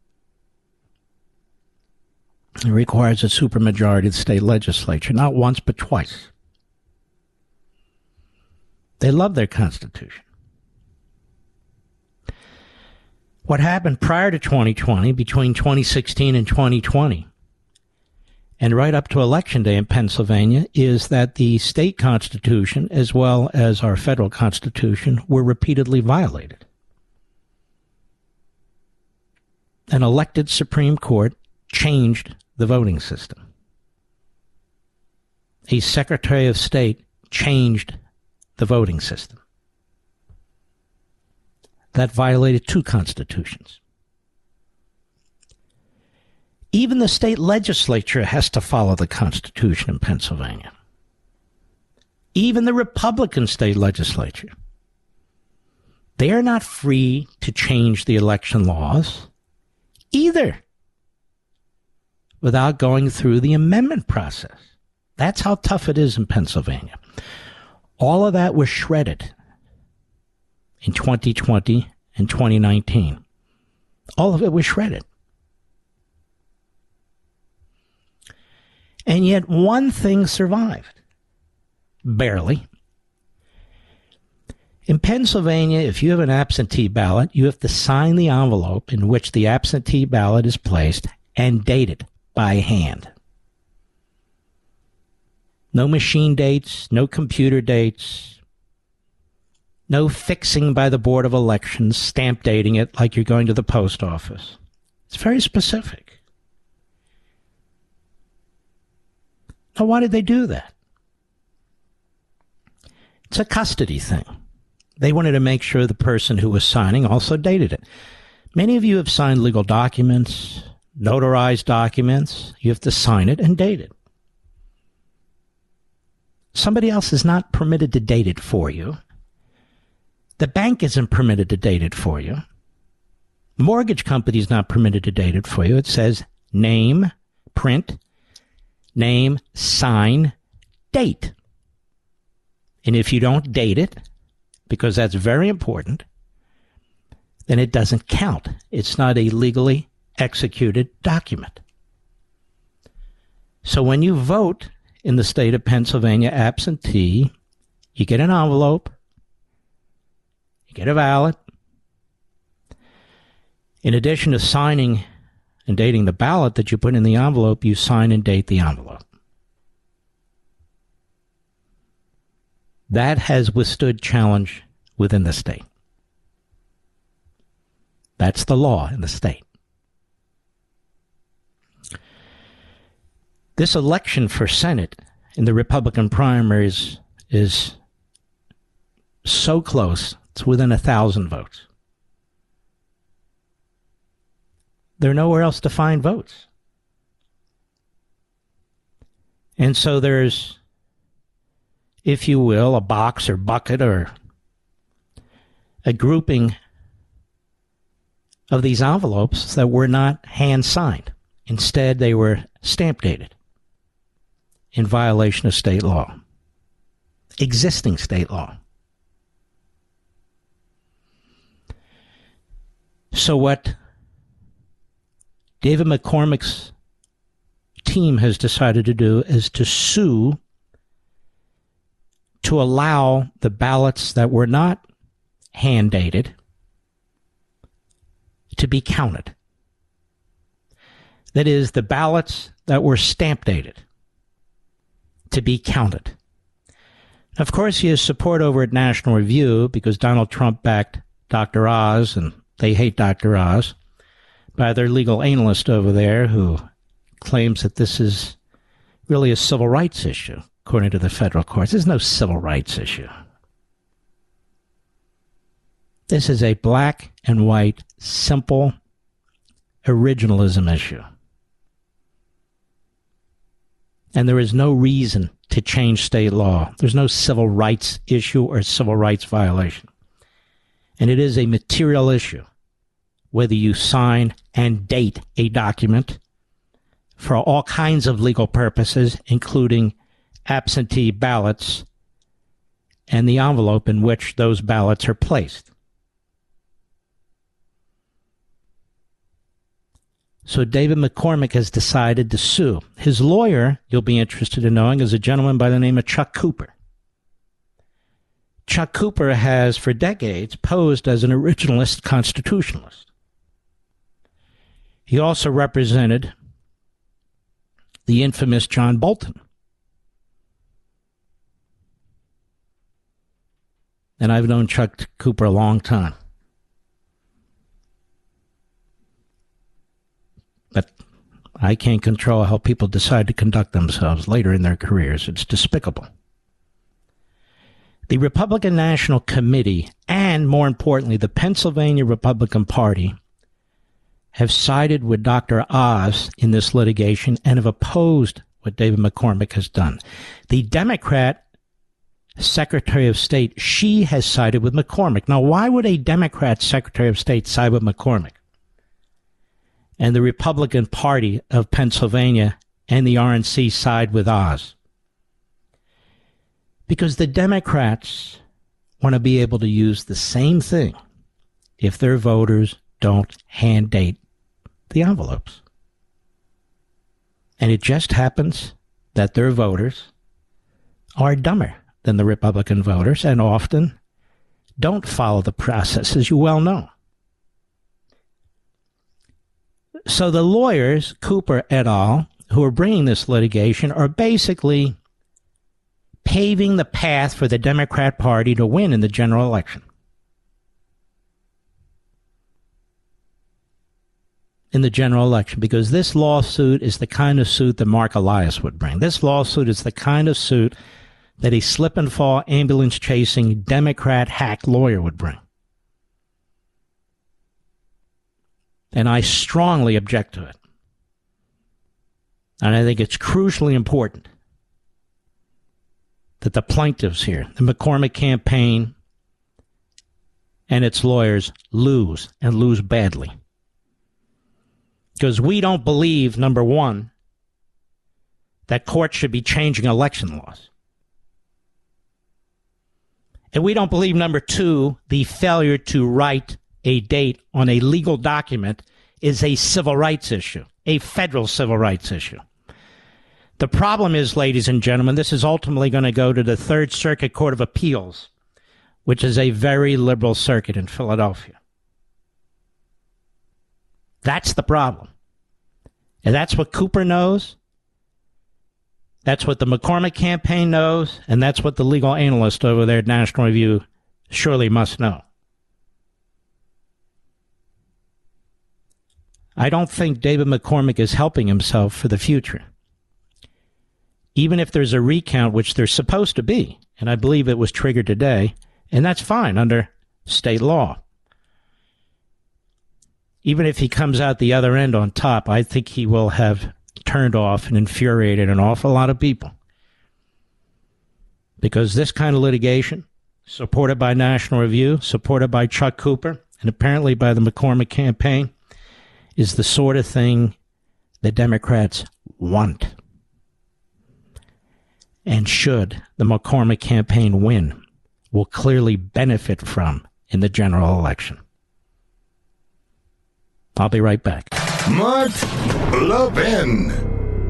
It requires a supermajority of the state legislature, not once but twice. They love their Constitution. What happened prior to twenty twenty, between twenty sixteen and twenty twenty, and right up to Election Day in Pennsylvania, is that the state constitution, as well as our federal constitution, were repeatedly violated. An elected Supreme Court changed the voting system. A Secretary of State changed the voting system. That violated two constitutions. Even the state legislature has to follow the Constitution in Pennsylvania. Even the Republican state legislature. They are not free to change the election laws either without going through the amendment process. That's how tough it is in Pennsylvania. All of that was shredded in twenty twenty and twenty nineteen. All of it was shredded. And yet one thing survived. Barely. In Pennsylvania, if you have an absentee ballot, you have to sign the envelope in which the absentee ballot is placed and date it by hand. No machine dates, no computer dates, no fixing by the Board of Elections, stamp dating it like you're going to the post office. It's very specific. Now, why did they do that? It's a custody thing. They wanted to make sure the person who was signing also dated it. Many of you have signed legal documents, notarized documents. You have to sign it and date it. Somebody else is not permitted to date it for you. The bank isn't permitted to date it for you. The mortgage company is not permitted to date it for you. It says name, print, name, sign, date. And if you don't date it, because that's very important, then it doesn't count. It's not a legally executed document. So when you vote in the state of Pennsylvania absentee, you get an envelope, you get a ballot. In addition to signing and dating the ballot that you put in the envelope, you sign and date the envelope. That has withstood challenge within the state. That's the law in the state. This election for Senate in the Republican primaries is so close, it's within a thousand votes. There are nowhere else to find votes. And so there's, if you will, a box or bucket or a grouping of these envelopes that were not hand-signed. Instead, they were stamp-dated in violation of state law, existing state law. So what David McCormick's team has decided to do is to sue to allow the ballots that were not hand-dated to be counted. That is, the ballots that were stamp-dated to be counted. Of course, he has support over at National Review because Donald Trump backed Doctor Oz, and they hate Doctor Oz, by their legal analyst over there who claims that this is really a civil rights issue, according to the federal courts. There's no civil rights issue. This is a black and white, simple originalism issue. And there is no reason to change state law. There's no civil rights issue or civil rights violation. And it is a material issue, whether you sign and date a document for all kinds of legal purposes, including absentee ballots and the envelope in which those ballots are placed. So David McCormick has decided to sue. His lawyer, you'll be interested in knowing, is a gentleman by the name of Chuck Cooper. Chuck Cooper has, for decades, posed as an originalist constitutionalist. He also represented the infamous John Bolton. And I've known Chuck Cooper a long time. But I can't control how people decide to conduct themselves later in their careers. It's despicable. The Republican National Committee and, more importantly, the Pennsylvania Republican Party have sided with Doctor Oz in this litigation and have opposed what David McCormick has done. The Democrat Secretary of State, she has sided with McCormick. Now, why would a Democrat Secretary of State side with McCormick? And the Republican Party of Pennsylvania and the R N C side with Oz? Because the Democrats want to be able to use the same thing if their voters don't hand date the envelopes. And it just happens that their voters are dumber than the Republican voters and often don't follow the process, as you well know. So the lawyers, Cooper et al., who are bringing this litigation, are basically paving the path for the Democrat Party to win in the general election. In the general election, because this lawsuit is the kind of suit that Mark Elias would bring. This lawsuit is the kind of suit that a slip-and-fall, ambulance-chasing, Democrat hack lawyer would bring. And I strongly object to it. And I think it's crucially important that the plaintiffs here, the McCormick campaign and its lawyers, lose, and lose badly. Because we don't believe, number one, that courts should be changing election laws. And we don't believe, number two, the failure to write a date on a legal document is a civil rights issue, a federal civil rights issue. The problem is, ladies and gentlemen, this is ultimately going to go to the Third Circuit Court of Appeals, which is a very liberal circuit in Philadelphia. That's the problem. And that's what Cooper knows. That's what the McCormick campaign knows. And that's what the legal analyst over there at National Review surely must know. I don't think David McCormick is helping himself for the future. Even if there's a recount, which there's supposed to be, and I believe it was triggered today, and that's fine under state law. Even if he comes out the other end on top, I think he will have turned off and infuriated an awful lot of people. Because this kind of litigation, supported by National Review, supported by Chuck Cooper, and apparently by the McCormick campaign, is the sort of thing the Democrats want. And should the McCormick campaign win, will clearly benefit from in the general election. I'll be right back. Mark Levin.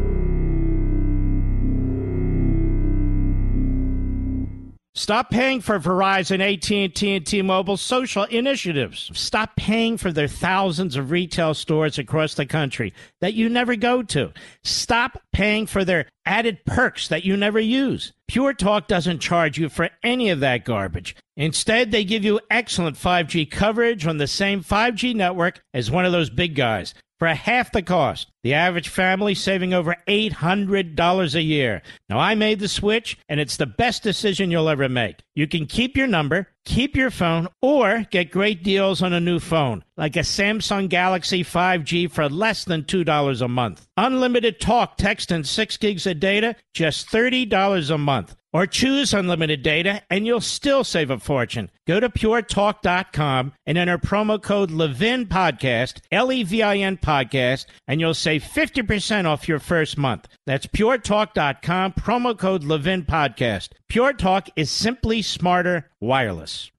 Stop paying for Verizon, A T and T, and T-Mobile social initiatives. Stop paying for their thousands of retail stores across the country that you never go to. Stop paying for their added perks that you never use. Pure Talk doesn't charge you for any of that garbage. Instead, they give you excellent five G coverage on the same five G network as one of those big guys for half the cost. The average family saving over eight hundred dollars a year. Now, I made the switch, and it's the best decision you'll ever make. You can keep your number, keep your phone, or get great deals on a new phone, like a Samsung Galaxy five G for less than two dollars a month. Unlimited talk, text, and six gigs of data, just thirty dollars a month. Or choose unlimited data, and you'll still save a fortune. Go to pure talk dot com and enter promo code Levin Podcast, L E V I N Podcast, and you'll save fifty percent off your first month. That's pure talk dot com, promo code Levin Podcast. Pure Talk is simply smarter wireless.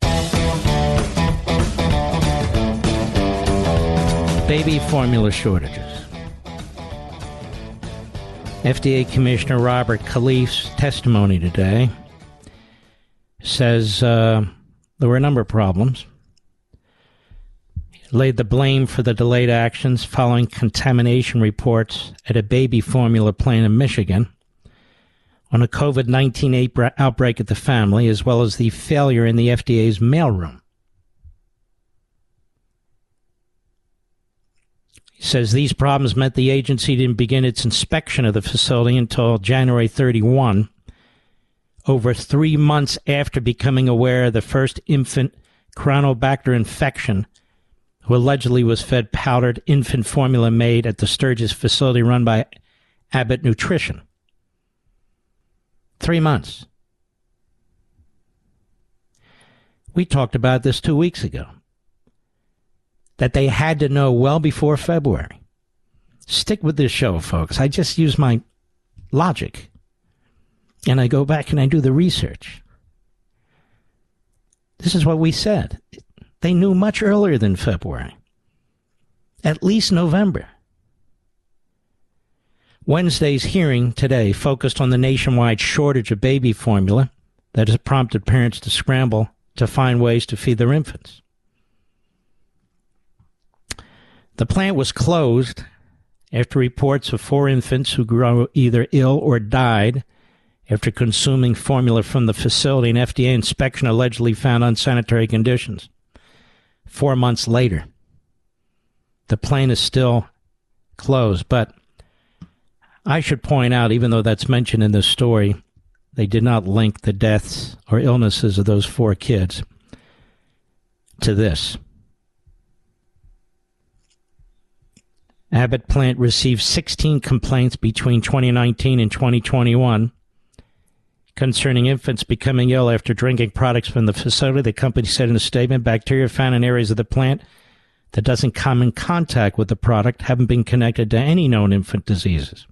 Baby formula shortages. F D A Commissioner Robert Califf's testimony today says uh, there were a number of problems. He laid the blame for the delayed actions following contamination reports at a baby formula plant in Michigan on a covid nineteen outbreak at the family, as well as the failure in the F D A's mailroom. He says these problems meant the agency didn't begin its inspection of the facility until January thirty-first, over three months after becoming aware of the first infant Campylobacter infection, who allegedly was fed powdered infant formula made at the Sturgis facility run by Abbott Nutrition. Three months. We talked about this two weeks ago. That they had to know well before February. Stick with this show, folks. I just use my logic. And I go back and I do the research. This is what we said. They knew much earlier than February. At least November. Wednesday's hearing today focused on the nationwide shortage of baby formula that has prompted parents to scramble to find ways to feed their infants. The plant was closed after reports of four infants who grew either ill or died after consuming formula from the facility. An F D A inspection allegedly found unsanitary conditions. Four months later, the plant is still closed. But I should point out, even though that's mentioned in this story, they did not link the deaths or illnesses of those four kids to this. Abbott plant received sixteen complaints between twenty nineteen and twenty twenty-one concerning infants becoming ill after drinking products from the facility. The company said in a statement, bacteria found in areas of the plant that doesn't come in contact with the product haven't been connected to any known infant diseases.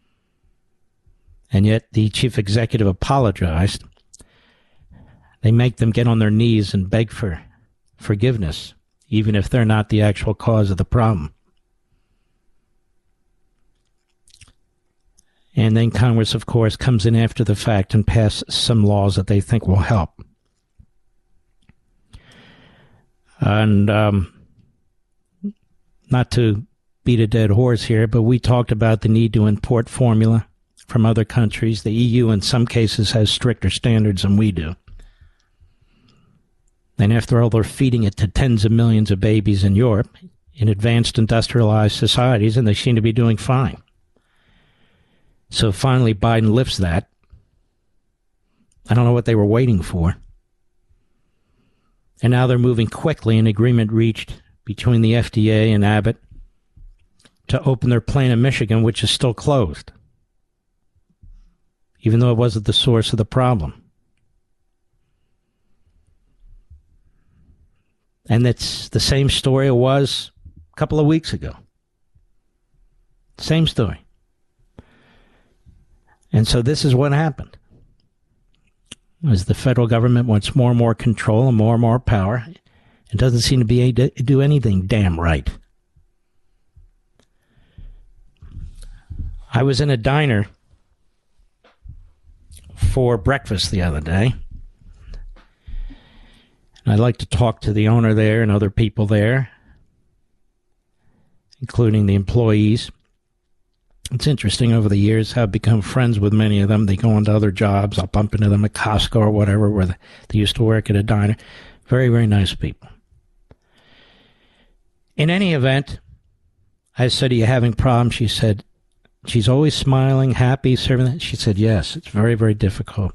And yet the chief executive apologized. They make them get on their knees and beg for forgiveness, even if they're not the actual cause of the problem. And then Congress, of course, comes in after the fact and passes some laws that they think will help. And um, not to beat a dead horse here, but we talked about the need to import formula from other countries. The E U, in some cases, has stricter standards than we do. And after all, they're feeding it to tens of millions of babies in Europe, in advanced industrialized societies, and they seem to be doing fine. So finally, Biden lifts that. I don't know what they were waiting for. And now they're moving quickly. An agreement reached between the F D A and Abbott to open their plant in Michigan, which is still closed, even though it wasn't the source of the problem. And it's the same story it was a couple of weeks ago. Same story. And so this is what happened. As the federal government wants more and more control and more and more power, it doesn't seem to be able to do anything damn right. I was in a diner for breakfast the other day. And I'd like to talk to the owner there and other people there, including the employees. It's interesting over the years how I've become friends with many of them. They go into other jobs. I'll bump into them at Costco or whatever, where they used to work at a diner. Very, very nice people. In any event, I said, are you having problems? She said, she's always smiling, happy, serving. She said, yes, it's very, very difficult.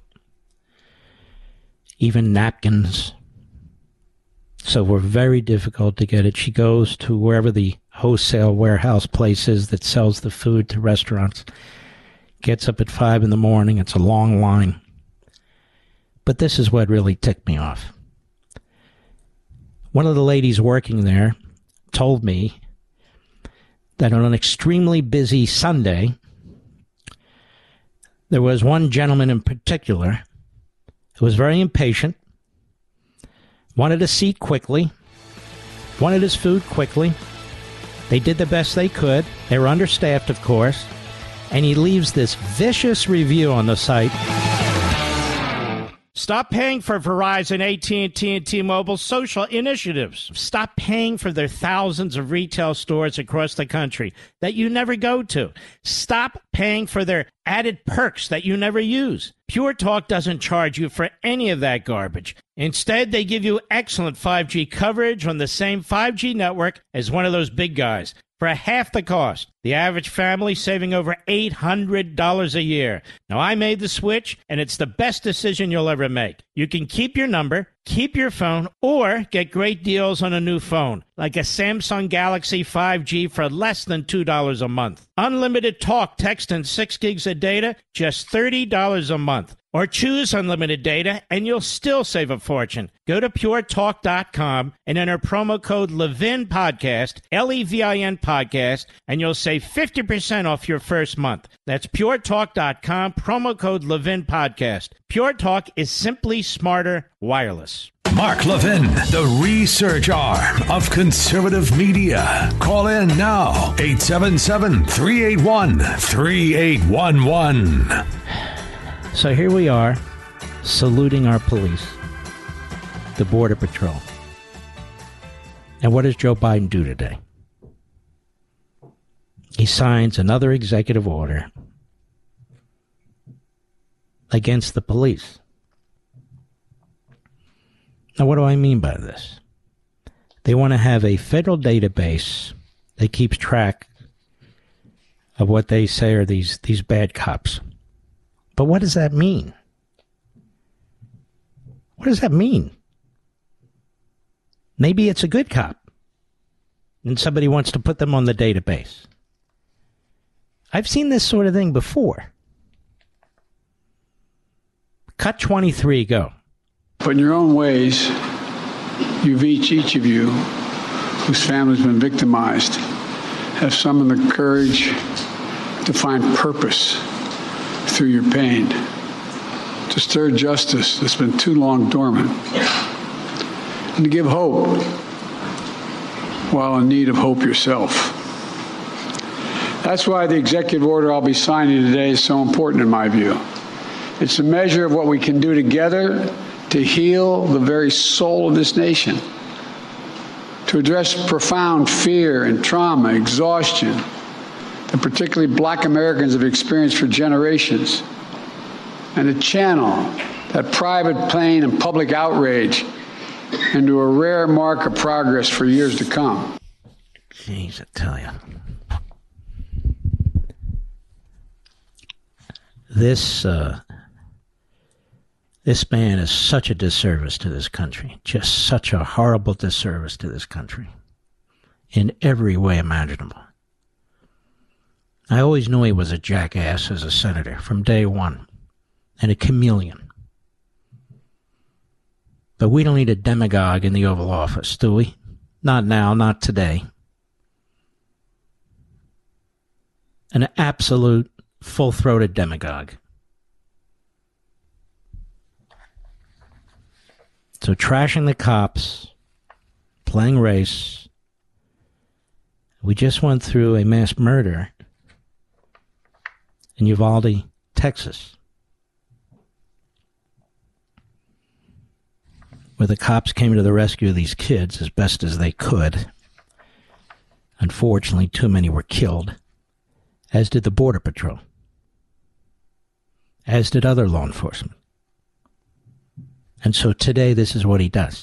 Even napkins. So we're very difficult to get it. She goes to wherever the wholesale warehouse place is that sells the food to restaurants. Gets up at five in the morning. It's a long line. But this is what really ticked me off. One of the ladies working there told me that on an extremely busy Sunday, there was one gentleman in particular who was very impatient, wanted a seat quickly, wanted his food quickly. They did the best they could. They were understaffed, of course. And he leaves this vicious review on the site. Stop paying for Verizon, A T and T, and T-Mobile social initiatives. Stop paying for their thousands of retail stores across the country that you never go to. Stop paying for their added perks that you never use. Pure Talk doesn't charge you for any of that garbage. Instead, they give you excellent five G coverage on the same five G network as one of those big guys for half the cost. The average family saving over eight hundred dollars a year. Now, I made the switch, and it's the best decision you'll ever make. You can keep your number, keep your phone, or get great deals on a new phone, like a Samsung Galaxy five G for less than two dollars a month. Unlimited talk, text, and six gigs of data, just thirty dollars a month. Or choose unlimited data, and you'll still save a fortune. Go to pure talk dot com and enter promo code Levin Podcast, L E V I N Podcast, and you'll save fifty percent off your first month. That's pure talk dot com, promo code Levin Podcast. Pure Talk is simply smarter wireless. Mark Levin, the research arm of conservative media. Call in now, eight seven seven, three eight one, three eight one one. So here we are, saluting our police, the Border Patrol. And what does Joe Biden do today? He signs another executive order against the police. Now, what do I mean by this? They want to have a federal database that keeps track of what they say are these, these bad cops. But what does that mean? What does that mean? Maybe it's a good cop, and somebody wants to put them on the database. I've seen this sort of thing before. Cut twenty-three, go. But in your own ways, you've each, each of you, whose family's been victimized, have summoned the courage to find purpose through your pain, to stir justice that's been too long dormant, and to give hope while in need of hope yourself. That's why the executive order I'll be signing today is so important in my view. It's a measure of what we can do together to heal the very soul of this nation, to address profound fear and trauma, exhaustion that particularly black Americans have experienced for generations, and to channel that private pain and public outrage into a rare mark of progress for years to come. Jeez, I tell you. This, uh, this man is such a disservice to this country. Just such a horrible disservice to this country. In every way imaginable. I always knew he was a jackass as a senator from day one. And a chameleon. But we don't need a demagogue in the Oval Office, do we? Not now, not today. An absolute, full-throated demagogue. So trashing the cops, playing race. We just went through a mass murder in Uvalde, Texas, where the cops came to the rescue of these kids as best as they could. Unfortunately, too many were killed, as did the Border Patrol, as did other law enforcement. And so today, this is what he does.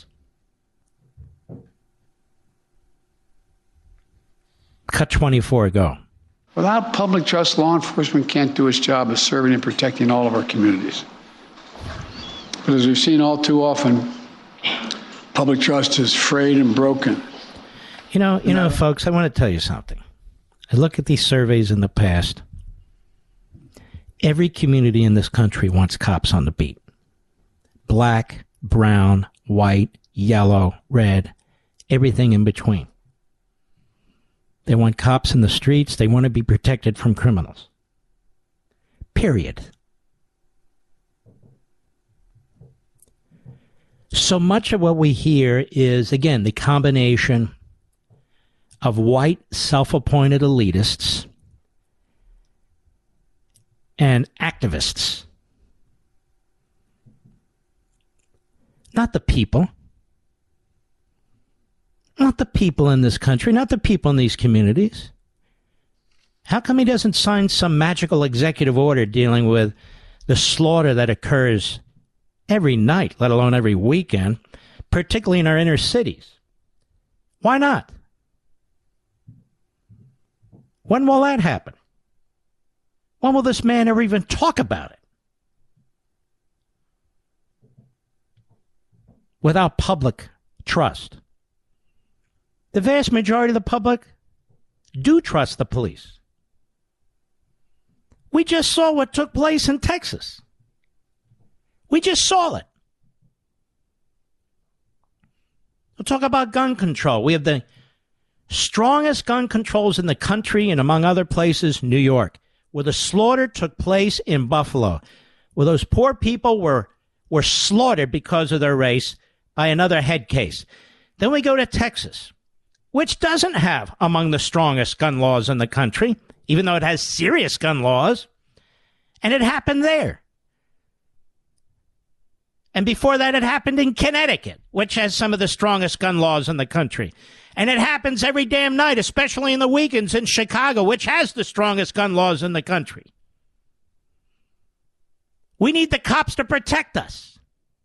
Cut twenty-four, go. Without public trust, law enforcement can't do its job of serving and protecting all of our communities. But as we've seen all too often, public trust is frayed and broken. You know, you know, folks, I want to tell you something. I look at these surveys in the past. Every community in this country wants cops on the beat. Black, brown, white, yellow, red, everything in between. They want cops in the streets. They want to be protected from criminals. Period. So much of what we hear is, again, the combination of white, self-appointed elitists and activists. Not the people. Not the people in this country. Not the people in these communities. How come he doesn't sign some magical executive order dealing with the slaughter that occurs every night, let alone every weekend, particularly in our inner cities? Why not? When will that happen? When will this man ever even talk about it? Without public trust. The vast majority of the public do trust the police. We just saw what took place in Texas. We just saw it. We'll talk about gun control. We have the strongest gun controls in the country, and among other places, New York, where the slaughter took place in Buffalo, where those poor people were, were slaughtered because of their race by another head case. Then we go to Texas, which doesn't have among the strongest gun laws in the country, even though it has serious gun laws. And it happened there. And before that, it happened in Connecticut, which has some of the strongest gun laws in the country. And it happens every damn night, especially in the weekends in Chicago, which has the strongest gun laws in the country. We need the cops to protect us.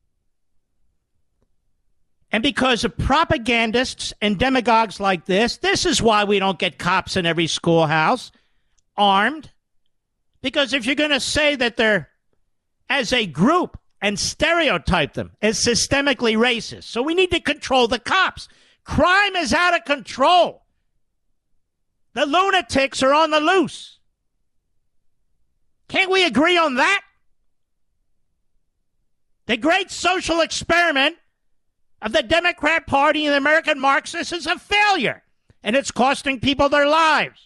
And because of propagandists and demagogues like this, this is why we don't get cops in every schoolhouse armed. Because if you're going to say that they're, as a group, and stereotype them as systemically racist, so we need to control the cops. Crime is out of control. The lunatics are on the loose. Can't we agree on that? The great social experiment of the Democrat Party and the American Marxists is a failure, and it's costing people their lives.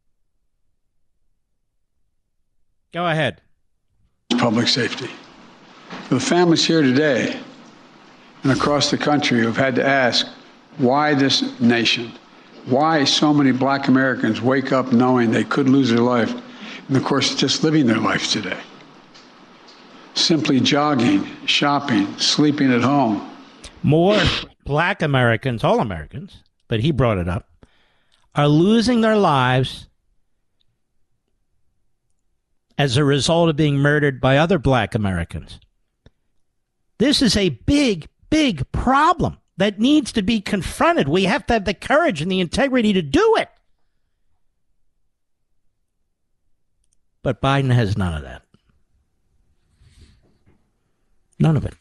Go ahead. Public safety. For the families here today and across the country who have had to ask why this nation, why so many black Americans wake up knowing they could lose their life, and of course just living their life today. Simply jogging, shopping, sleeping at home. More black Americans, all Americans, but he brought it up, are losing their lives as a result of being murdered by other black Americans. This is a big, big problem that needs to be confronted. We have to have the courage and the integrity to do it. But Biden has none of that. None of it.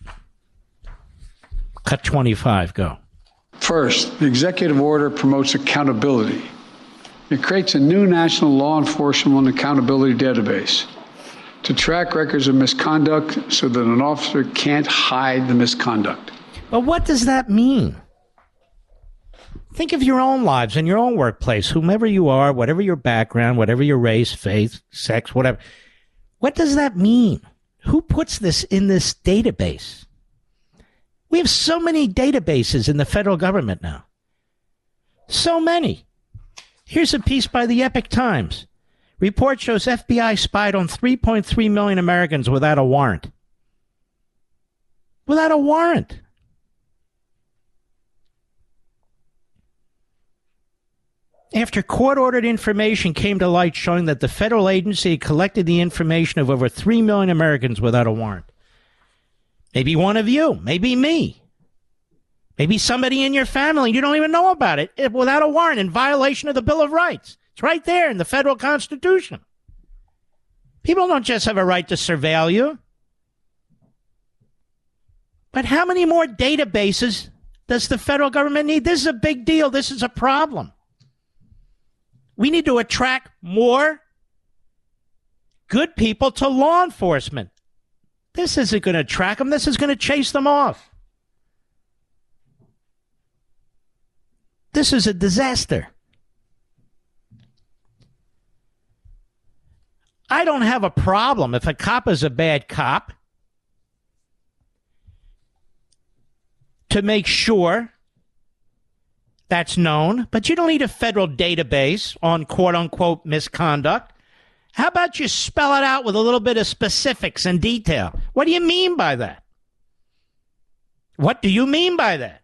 Cut twenty-five, go. First, the executive order promotes accountability. It creates a new national law enforcement and accountability database to track records of misconduct so that an officer can't hide the misconduct. But what does that mean? Think of your own lives in your own workplace, whomever you are, whatever your background, whatever your race, faith, sex, whatever. What does that mean? Who puts this in this database? We have so many databases in the federal government now. So many. Here's a piece by the Epoch Times. Report shows F B I spied on three point three million Americans without a warrant. Without a warrant. After court-ordered information came to light showing that the federal agency had collected the information of over three million Americans without a warrant. Maybe one of you, maybe me. Maybe somebody in your family, you don't even know about it, without a warrant, in violation of the Bill of Rights. It's right there in the federal Constitution. People don't just have a right to surveil you. But how many more databases does the federal government need? This is a big deal. This is a problem. We need to attract more good people to law enforcement. This isn't going to attract them. This is going to chase them off. This is a disaster. I don't have a problem if a cop is a bad cop to make sure that's known, but you don't need a federal database on quote-unquote misconduct. How about you spell it out with a little bit of specifics and detail? What do you mean by that? What do you mean by that?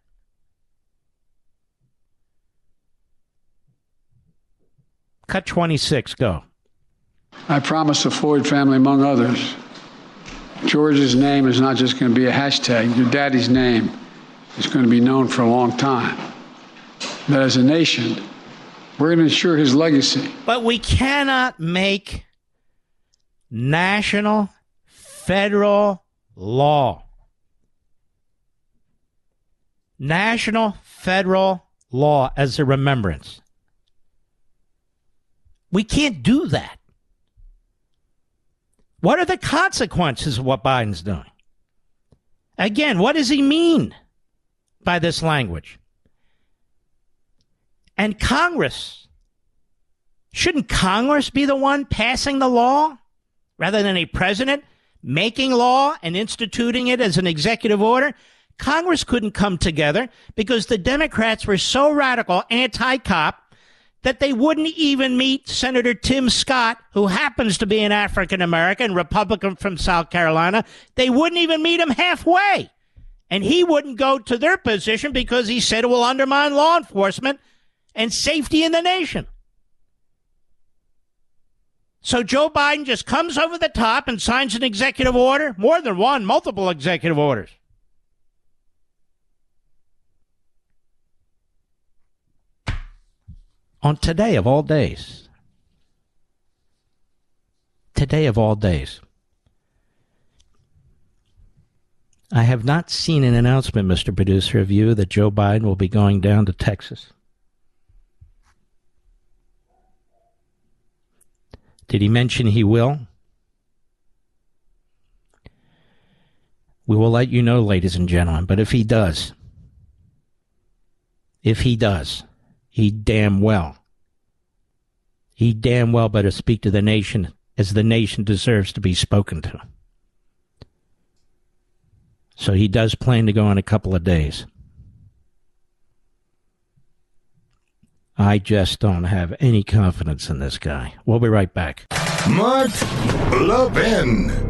Cut twenty-six, go. I promise the Floyd family, among others, George's name is not just going to be a hashtag. Your daddy's name is going to be known for a long time. That as a nation, we're going to ensure his legacy. But we cannot make national, federal law. National, federal law as a remembrance. We can't do that. What are the consequences of what Biden's doing? Again, what does he mean by this language? And Congress, shouldn't Congress be the one passing the law rather than a president making law and instituting it as an executive order? Congress couldn't come together because the Democrats were so radical, anti-cop, that they wouldn't even meet Senator Tim Scott, who happens to be an African-American Republican from South Carolina. They wouldn't even meet him halfway. And he wouldn't go to their position because he said it will undermine law enforcement and safety in the nation. So Joe Biden just comes over the top and signs an executive order, more than one, multiple executive orders. On today of all days. Today of all days. I have not seen an announcement, Mister Producer, of you that Joe Biden will be going down to Texas. Did he mention he will? We will let you know, ladies and gentlemen, but if he does, if he does, he damn well, he damn well better speak to the nation as the nation deserves to be spoken to. So he does plan to go in a couple of days. I just don't have any confidence in this guy. We'll be right back. Mark Levin.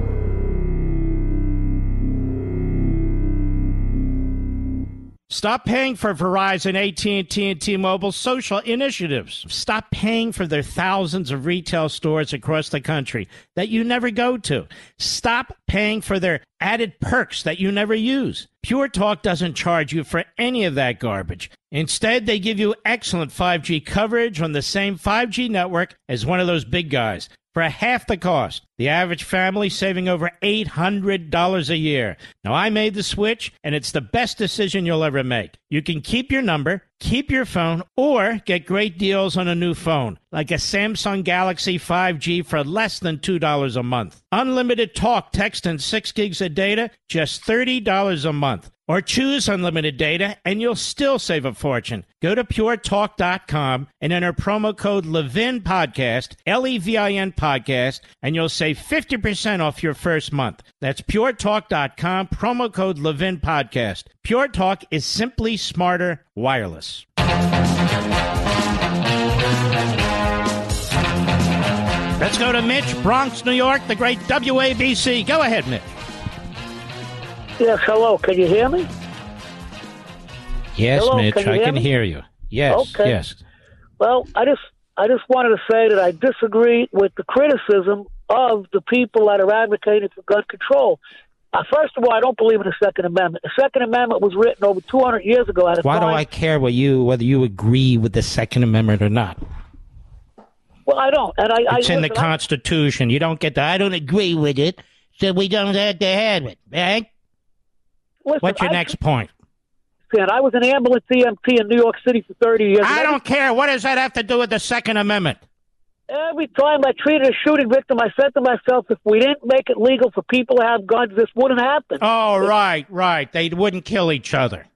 Stop paying for Verizon, A T and T, and T-Mobile social initiatives. Stop paying for their thousands of retail stores across the country that you never go to. Stop paying for their added perks that you never use. Pure Talk doesn't charge you for any of that garbage. Instead, they give you excellent five G coverage on the same five G network as one of those big guys for half the cost. The average family saving over eight hundred dollars a year. Now, I made the switch, and it's the best decision you'll ever make. You can keep your number, keep your phone, or get great deals on a new phone, like a Samsung Galaxy five G for less than two dollars a month. Unlimited talk, text, and six gigs of data, just thirty dollars a month. Or choose unlimited data, and you'll still save a fortune. Go to pure talk dot com and enter promo code Levin Podcast, L E V I N Podcast, and you'll save fifty percent off your first month. That's pure talk dot com, promo code Levin Podcast. Pure Talk is simply smarter wireless. Let's go to Mitch, Bronx, New York, the great W A B C. Go ahead, Mitch. Yes, hello. Can you hear me? Yes, hello, Mitch, can I hear can me? hear you. Yes, okay. yes. Well, I just I just wanted to say that I disagree with the criticism of the people that are advocating for gun control. Uh, first of all, I don't believe in the Second Amendment. The Second Amendment was written over two hundred years ago. At a Why time, do I care what you whether you agree with the Second Amendment or not? Well, I don't. And I, it's I, in listen, the Constitution. You don't get that. I don't agree with it, so we don't have to have it, right? Listen, What's your I, next point? And I was an ambulance E M T in New York City for thirty years. I don't care. What does that have to do with the Second Amendment? Every time I treated a shooting victim, I said to myself, if we didn't make it legal for people to have guns, this wouldn't happen. Oh, right, right. They wouldn't kill each other.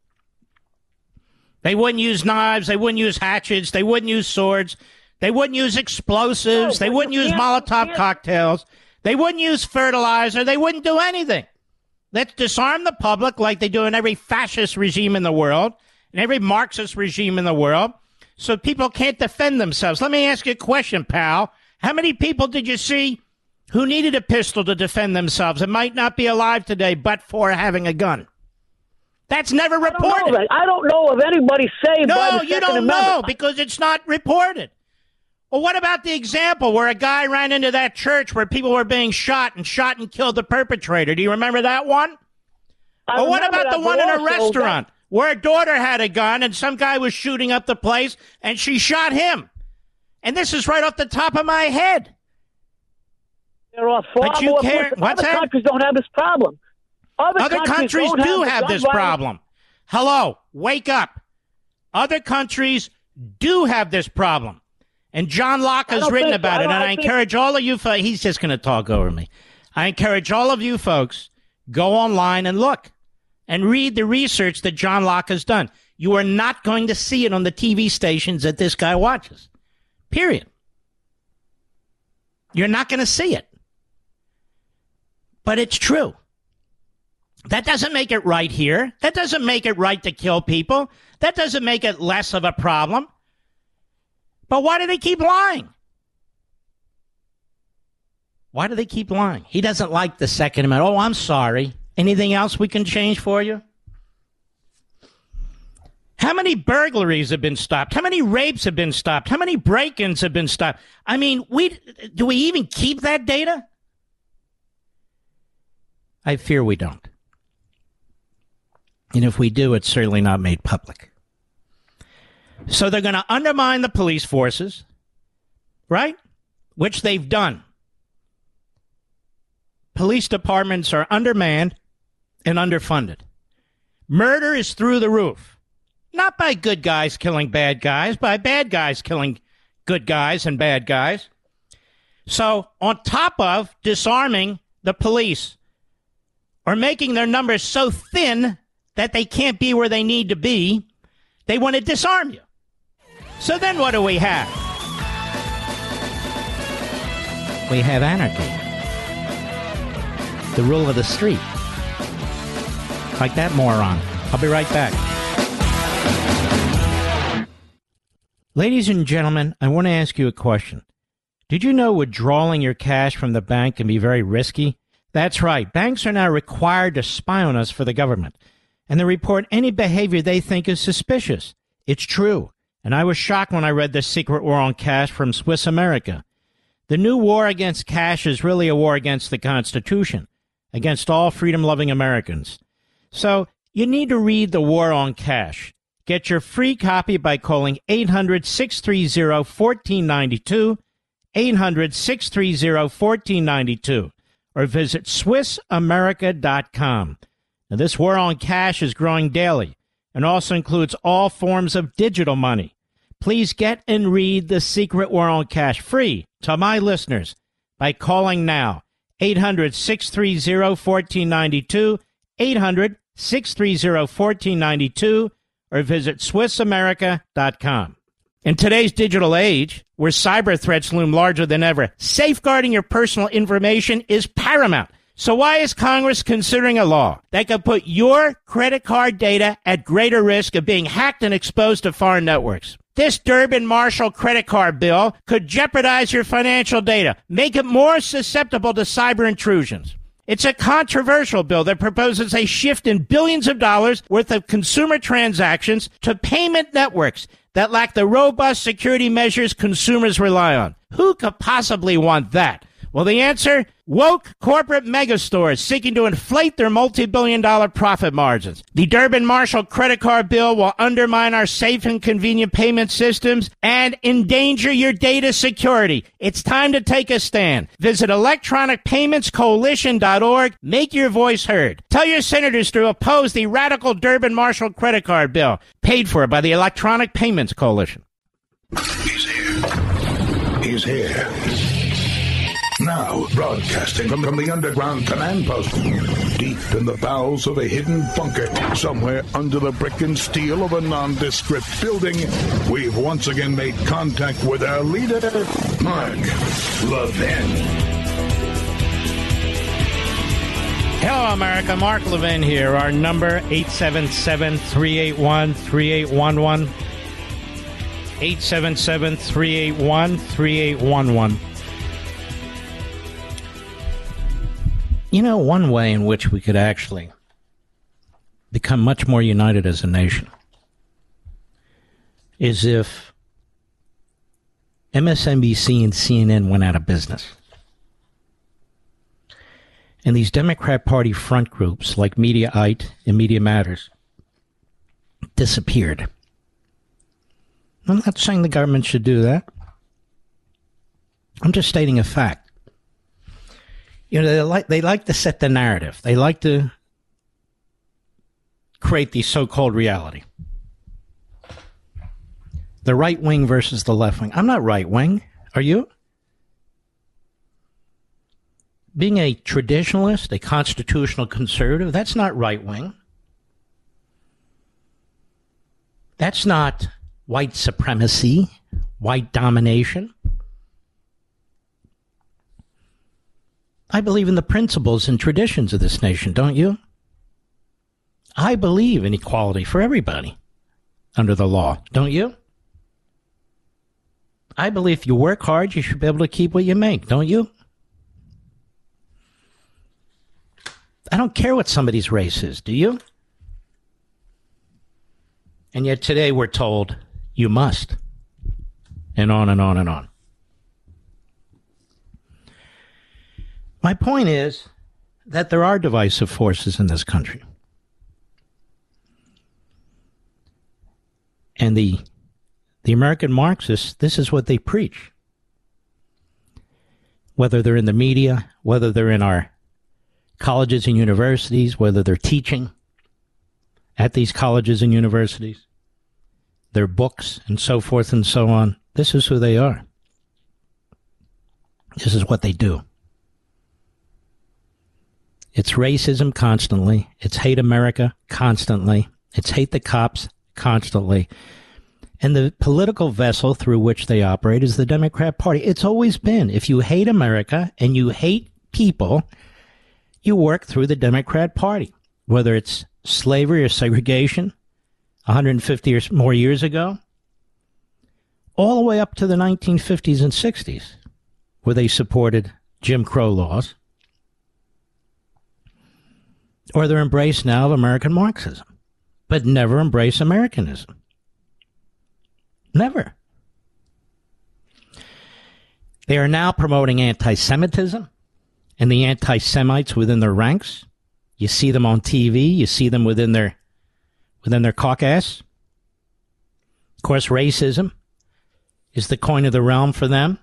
They wouldn't use knives. They wouldn't use hatchets. They wouldn't use swords. They wouldn't use explosives. No, they wouldn't use Molotov cocktails. They wouldn't use fertilizer. They wouldn't do anything. Let's disarm the public like they do in every fascist regime in the world and every Marxist regime in the world so people can't defend themselves. Let me ask you a question, pal. How many people did you see who needed a pistol to defend themselves and might not be alive today but for having a gun? That's never reported. I don't know, I don't know of anybody saved no, by the you Second don't Amendment. know because it's not reported. Well, what about the example where a guy ran into that church where people were being shot and shot and killed the perpetrator? Do you remember that one? I or what about that, the one in a also restaurant that... where a daughter had a gun and some guy was shooting up the place and she shot him? And this is right off the top of my head. There are far but you more care. What's Other that? countries don't have this problem. Other, Other countries, countries don't do have, have this problem. Hello, wake up. Other countries do have this problem. And John Locke has written about it, and I encourage all of you folks, he's just going to talk over me. I encourage all of you folks, go online and look and read the research that John Locke has done. You are not going to see it on the T V stations that this guy watches. Period. You're not going to see it. But it's true. That doesn't make it right here. That doesn't make it right to kill people. That doesn't make it less of a problem. But why do they keep lying? Why do they keep lying? He doesn't like the Second Amendment. Oh, I'm sorry. Anything else we can change for you? How many burglaries have been stopped? How many rapes have been stopped? How many break-ins have been stopped? I mean, we do we even keep that data? I fear we don't. And if we do, it's certainly not made public. So they're going to undermine the police forces, right? Which they've done. Police departments are undermanned and underfunded. Murder is through the roof. Not by good guys killing bad guys, by bad guys killing good guys and bad guys. So on top of disarming the police or making their numbers so thin that they can't be where they need to be, they want to disarm you. So then what do we have? We have anarchy. The rule of the street. Like that moron. I'll be right back. Ladies and gentlemen, I want to ask you a question. Did you know withdrawing your cash from the bank can be very risky? That's right. Banks are now required to spy on us for the government, and they report any behavior they think is suspicious. It's true. And I was shocked when I read The Secret War on Cash from Swiss America. The new war against cash is really a war against the Constitution, against all freedom-loving Americans. So you need to read The War on Cash. Get your free copy by calling eight hundred, six three zero, one four nine two, eight hundred, six three zero, one four nine two, or visit Swiss America dot com. Now, this war on cash is growing daily and also includes all forms of digital money. Please get and read The Secret War on Cash free to my listeners by calling now eight hundred, six three zero, one four nine two, eight hundred, six three zero, one four nine two, or visit Swiss America dot com. In today's digital age, where cyber threats loom larger than ever, safeguarding your personal information is paramount. So why is Congress considering a law that could put your credit card data at greater risk of being hacked and exposed to foreign networks? This Durbin-Marshall credit card bill could jeopardize your financial data, make it more susceptible to cyber intrusions. It's a controversial bill that proposes a shift in billions of dollars worth of consumer transactions to payment networks that lack the robust security measures consumers rely on. Who could possibly want that? Well, the answer? Woke corporate megastores seeking to inflate their multi-billion dollar profit margins. The Durbin-Marshall credit card bill will undermine our safe and convenient payment systems and endanger your data security. It's time to take a stand. Visit electronic payments coalition dot org. Make your voice heard. Tell your senators to oppose the radical Durbin-Marshall credit card bill, paid for by the Electronic Payments Coalition. He's here. He's here. Now, broadcasting from, from the underground command post, deep in the bowels of a hidden bunker, somewhere under the brick and steel of a nondescript building, we've once again made contact with our leader, Mark Levin. Hello, America. Mark Levin here. Our number, eight seven seven, three eight one, three eight one one. eight seven seven, three eight one, three eight one one. You know, one way in which we could actually become much more united as a nation is if M S N B C and C N N went out of business. And these Democrat Party front groups like Mediaite and Media Matters disappeared. I'm not saying the government should do that. I'm just stating a fact. You know, they like they like to set the narrative. They like to create the so-called reality. The right wing versus the left wing. I'm not right wing. Are you? Being a traditionalist, a constitutional conservative, that's not right wing. That's not white supremacy, white domination. I believe in the principles and traditions of this nation, don't you? I believe in equality for everybody under the law, don't you? I believe if you work hard, you should be able to keep what you make, don't you? I don't care what somebody's race is, do you? And yet today we're told you must. And on and on and on. My point is that there are divisive forces in this country. And the the American Marxists, this is what they preach. Whether they're in the media, whether they're in our colleges and universities, whether they're teaching at these colleges and universities, their books and so forth and so on, this is who they are. This is what they do. It's racism constantly. It's hate America constantly. It's hate the cops constantly. And the political vessel through which they operate is the Democrat Party. It's always been. If you hate America and you hate people, you work through the Democrat Party. Whether it's slavery or segregation one hundred fifty or more years ago, all the way up to the nineteen fifties and sixties, where they supported Jim Crow laws, or their embrace now of American Marxism, but never embrace Americanism. Never. They are now promoting anti-Semitism and the anti-Semites within their ranks. You see them on T V. You see them within their within their caucus. Of course, racism is the coin of the realm for them.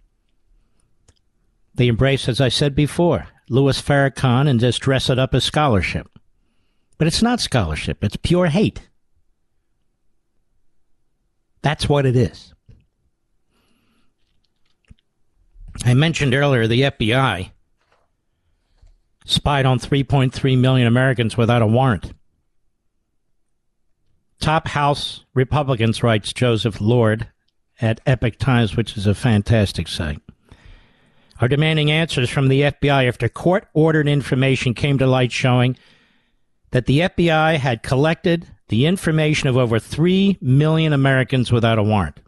They embrace, as I said before, Louis Farrakhan and just dress it up as scholarship. But it's not scholarship. It's pure hate. That's what it is. I mentioned earlier the F B I spied on three point three million Americans without a warrant. Top House Republicans, writes Joseph Lord at Epoch Times, which is a fantastic site, are demanding answers from the F B I after court-ordered information came to light showing that the F B I had collected the information of over three million Americans without a warrant.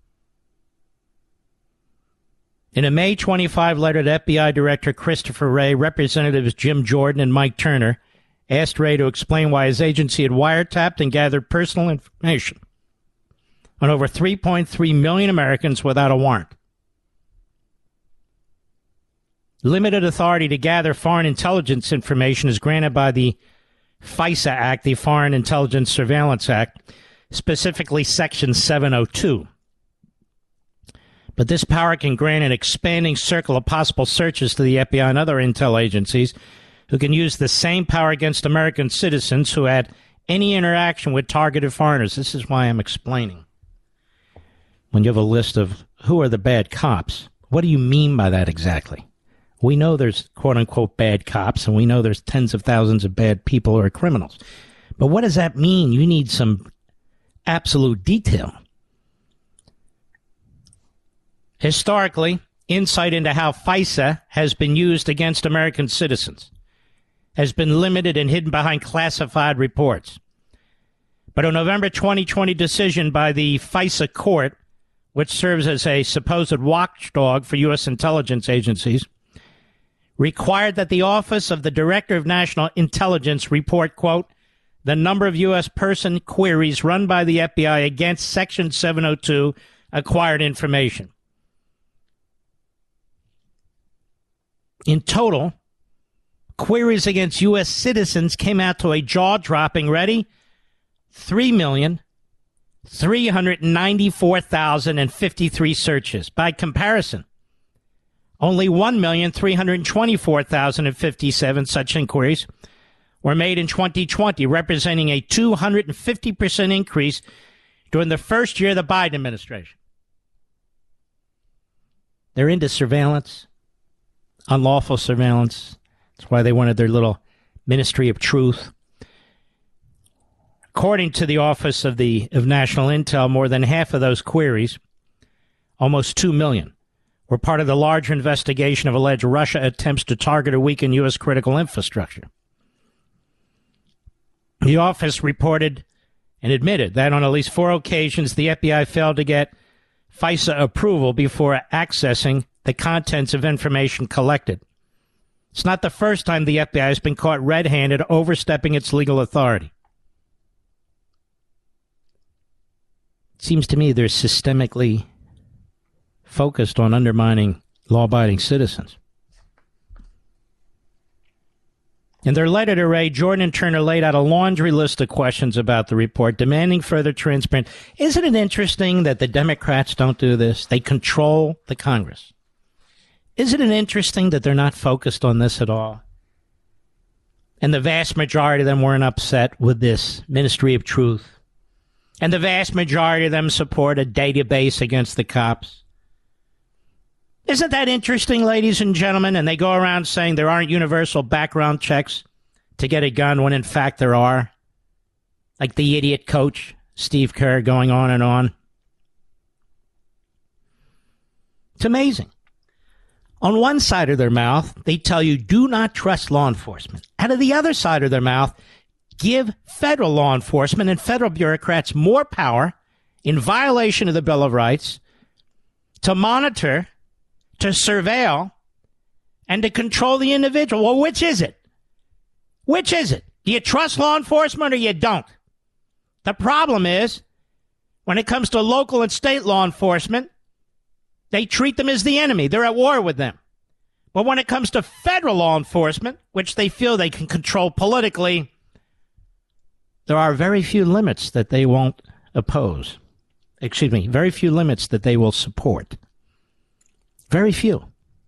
In a May twenty-fifth letter to F B I Director Christopher Wray, Representatives Jim Jordan and Mike Turner asked Wray to explain why his agency had wiretapped and gathered personal information on over three point three million Americans without a warrant. Limited authority to gather foreign intelligence information is granted by the FISA Act, the Foreign Intelligence Surveillance Act, specifically Section seven oh two. But this power can grant an expanding circle of possible searches to the F B I and other intel agencies who can use the same power against American citizens who had any interaction with targeted foreigners. This is why I'm explaining. When you have a list of who are the bad cops, what do you mean by that exactly? We know there's quote-unquote bad cops, and we know there's tens of thousands of bad people or criminals. But what does that mean? You need some absolute detail. Historically, insight into how FISA has been used against American citizens has been limited and hidden behind classified reports. But a November twenty twenty decision by the FISA court, which serves as a supposed watchdog for U S intelligence agencies, required that the Office of the Director of National Intelligence report, quote, the number of U S person queries run by the F B I against Section seven oh two acquired information. In total, queries against U S citizens came out to a jaw-dropping, ready, three million three hundred ninety-four thousand fifty-three searches. By comparison, only one million three hundred twenty-four thousand fifty-seven such inquiries were made in twenty twenty, representing a two hundred fifty percent increase during the first year of the Biden administration. They're into surveillance, unlawful surveillance. That's why they wanted their little Ministry of Truth. According to the Office of the of National Intel, more than half of those queries, almost two million, were part of the larger investigation of alleged Russia attempts to target or weaken U S critical infrastructure. The office reported and admitted that on at least four occasions the F B I failed to get FISA approval before accessing the contents of information collected. It's not the first time the F B I has been caught red-handed overstepping its legal authority. It seems to me they're systemically focused on undermining law-abiding citizens. In their letter to Wray, Jordan and Turner laid out a laundry list of questions about the report, demanding further transparency. Isn't it interesting that the Democrats don't do this? They control the Congress. Isn't it interesting that they're not focused on this at all? And the vast majority of them weren't upset with this Ministry of Truth. And the vast majority of them support a database against the cops. Isn't that interesting, ladies and gentlemen? And they go around saying there aren't universal background checks to get a gun when in fact there are. Like the idiot coach, Steve Kerr, going on and on. It's amazing. On one side of their mouth, they tell you, do not trust law enforcement. Out of the other side of their mouth, give federal law enforcement and federal bureaucrats more power in violation of the Bill of Rights to monitor, to surveil, and to control the individual. Well, which is it? Which is it? Do you trust law enforcement or you don't? The problem is, when it comes to local and state law enforcement, they treat them as the enemy. They're at war with them. But when it comes to federal law enforcement, which they feel they can control politically, there are very few limits that they won't oppose. Excuse me, very few limits that they will support. Very few.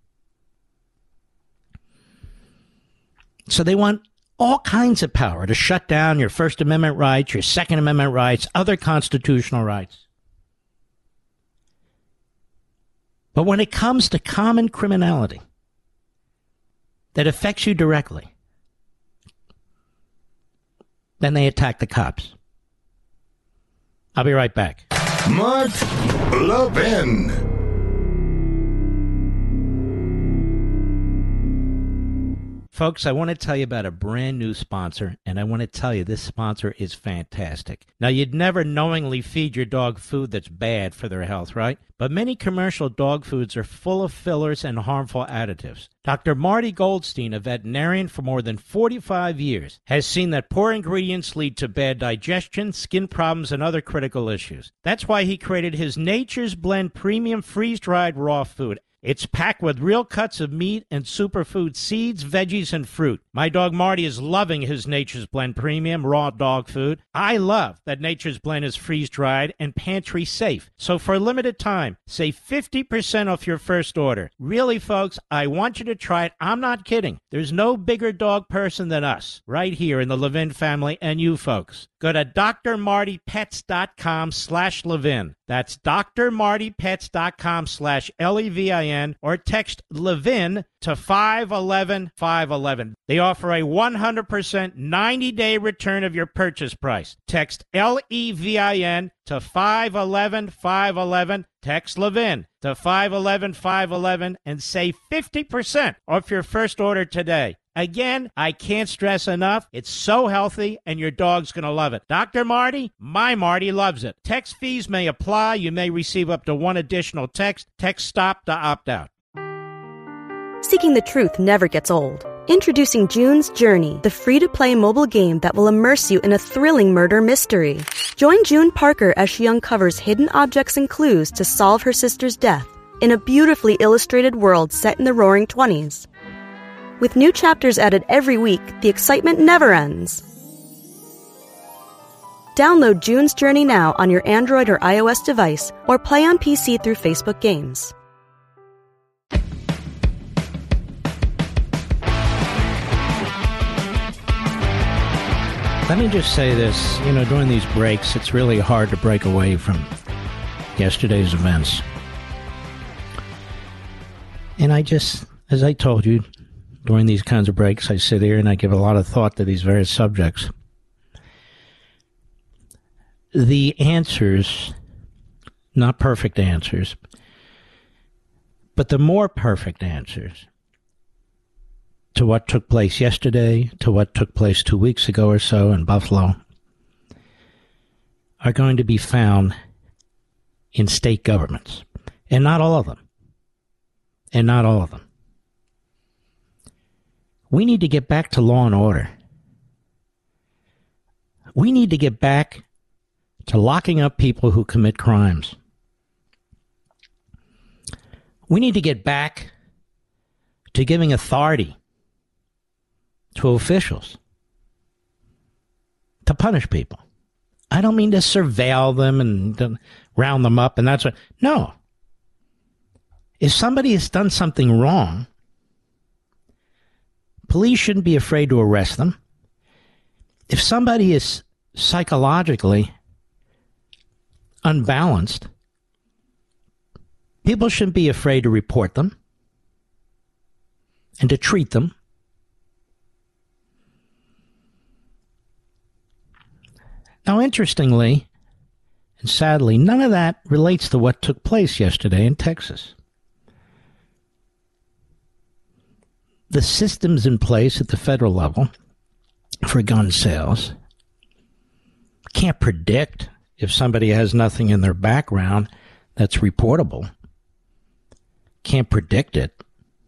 So they want all kinds of power to shut down your First Amendment rights, your Second Amendment rights, other constitutional rights. But when it comes to common criminality that affects you directly, then they attack the cops. I'll be right back. Mark Levin. Folks, I want to tell you about a brand new sponsor, and I want to tell you this sponsor is fantastic. Now, you'd never knowingly feed your dog food that's bad for their health, right? But many commercial dog foods are full of fillers and harmful additives. Doctor Marty Goldstein, a veterinarian for more than forty-five years, has seen that poor ingredients lead to bad digestion, skin problems, and other critical issues. That's why he created his Nature's Blend Premium Freeze-Dried Raw Food. It's packed with real cuts of meat and superfood seeds, veggies, and fruit. My dog Marty is loving his Nature's Blend Premium raw dog food. I love that Nature's Blend is freeze-dried and pantry safe. So for a limited time, save fifty percent off your first order. Really, folks, I want you to try it. I'm not kidding. There's no bigger dog person than us right here in the Levin family and you folks. Go to drmartypets.com slash Levin. That's drmartypets.com slash L E V I N or text Levin to five eleven five eleven. They offer a one hundred percent ninety-day return of your purchase price. Text L E V I N to five eleven five eleven. Text Levin to five eleven five eleven and save fifty percent off your first order today. Again, I can't stress enough, it's so healthy and your dog's going to love it. Doctor Marty, my Marty loves it. Text fees may apply. You may receive up to one additional text. Text STOP to opt out. Seeking the truth never gets old. Introducing June's Journey, the free-to-play mobile game that will immerse you in a thrilling murder mystery. Join June Parker as she uncovers hidden objects and clues to solve her sister's death in a beautifully illustrated world set in the Roaring Twenties. With new chapters added every week, the excitement never ends. Download June's Journey now on your Android or iOS device, or play on P C through Facebook Games. Let me just say this, you know, during these breaks, it's really hard to break away from yesterday's events. And I just, as I told you, during these kinds of breaks, I sit here and I give a lot of thought to these various subjects. The answers, not perfect answers, but the more perfect answers to what took place yesterday, to what took place two weeks ago or so in Buffalo, are going to be found in state governments. And not all of them. And not all of them. We need to get back to law and order. We need to get back to locking up people who commit crimes. We need to get back to giving authority to officials to punish people. I don't mean to surveil them and to round them up and that's what. No. If somebody has done something wrong, police shouldn't be afraid to arrest them. If somebody is psychologically unbalanced, people shouldn't be afraid to report them and to treat them. Now, interestingly, and sadly, none of that relates to what took place yesterday in Texas. The systems in place at the federal level for gun sales can't predict if somebody has nothing in their background that's reportable. Can't predict it.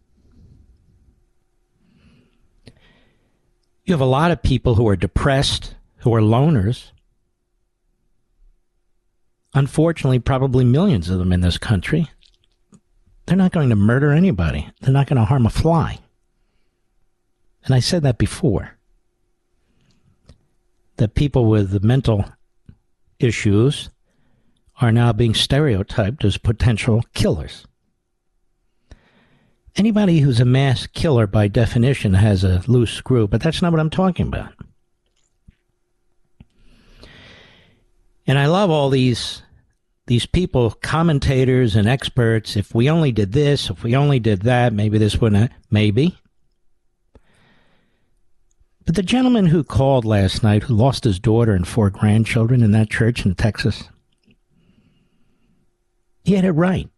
You have a lot of people who are depressed, who are loners. Unfortunately, probably millions of them in this country. They're not going to murder anybody. They're not going to harm a fly. And I said that before. That people with mental issues are now being stereotyped as potential killers. Anybody who's a mass killer by definition has a loose screw, but that's not what I'm talking about. And I love all these these people, commentators and experts. If we only did this, if we only did that, maybe this wouldn't, maybe. But the gentleman who called last night, who lost his daughter and four grandchildren in that church in Texas, he had it right.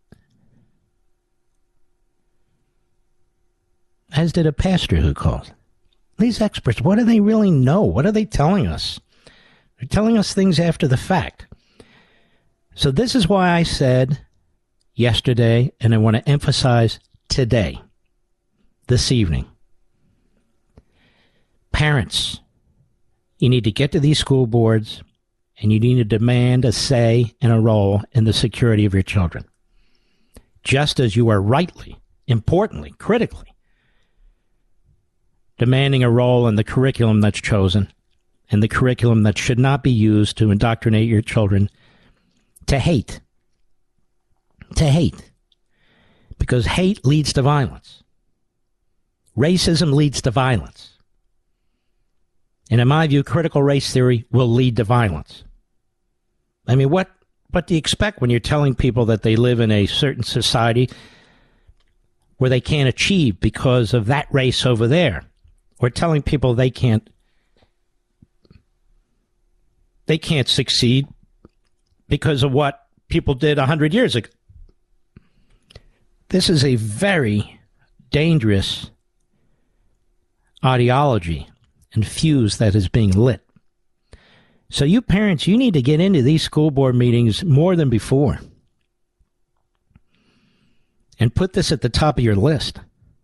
As did a pastor who called. These experts, what do they really know? What are they telling us? They're telling us things after the fact. So this is why I said yesterday, and I want to emphasize today, this evening, parents, you need to get to these school boards and you need to demand a say and a role in the security of your children. Just as you are rightly, importantly, critically, demanding a role in the curriculum that's chosen and the curriculum that should not be used to indoctrinate your children to hate. To hate. Because hate leads to violence. Racism leads to violence. And in my view, critical race theory will lead to violence. I mean, what, what do you expect when you're telling people that they live in a certain society where they can't achieve because of that race over there? Or telling people they can't they can't succeed because of what people did a hundred years ago. This is a very dangerous ideology and fuse that is being lit. So you parents, you need to get into these school board meetings more than before. And put this at the top of your list.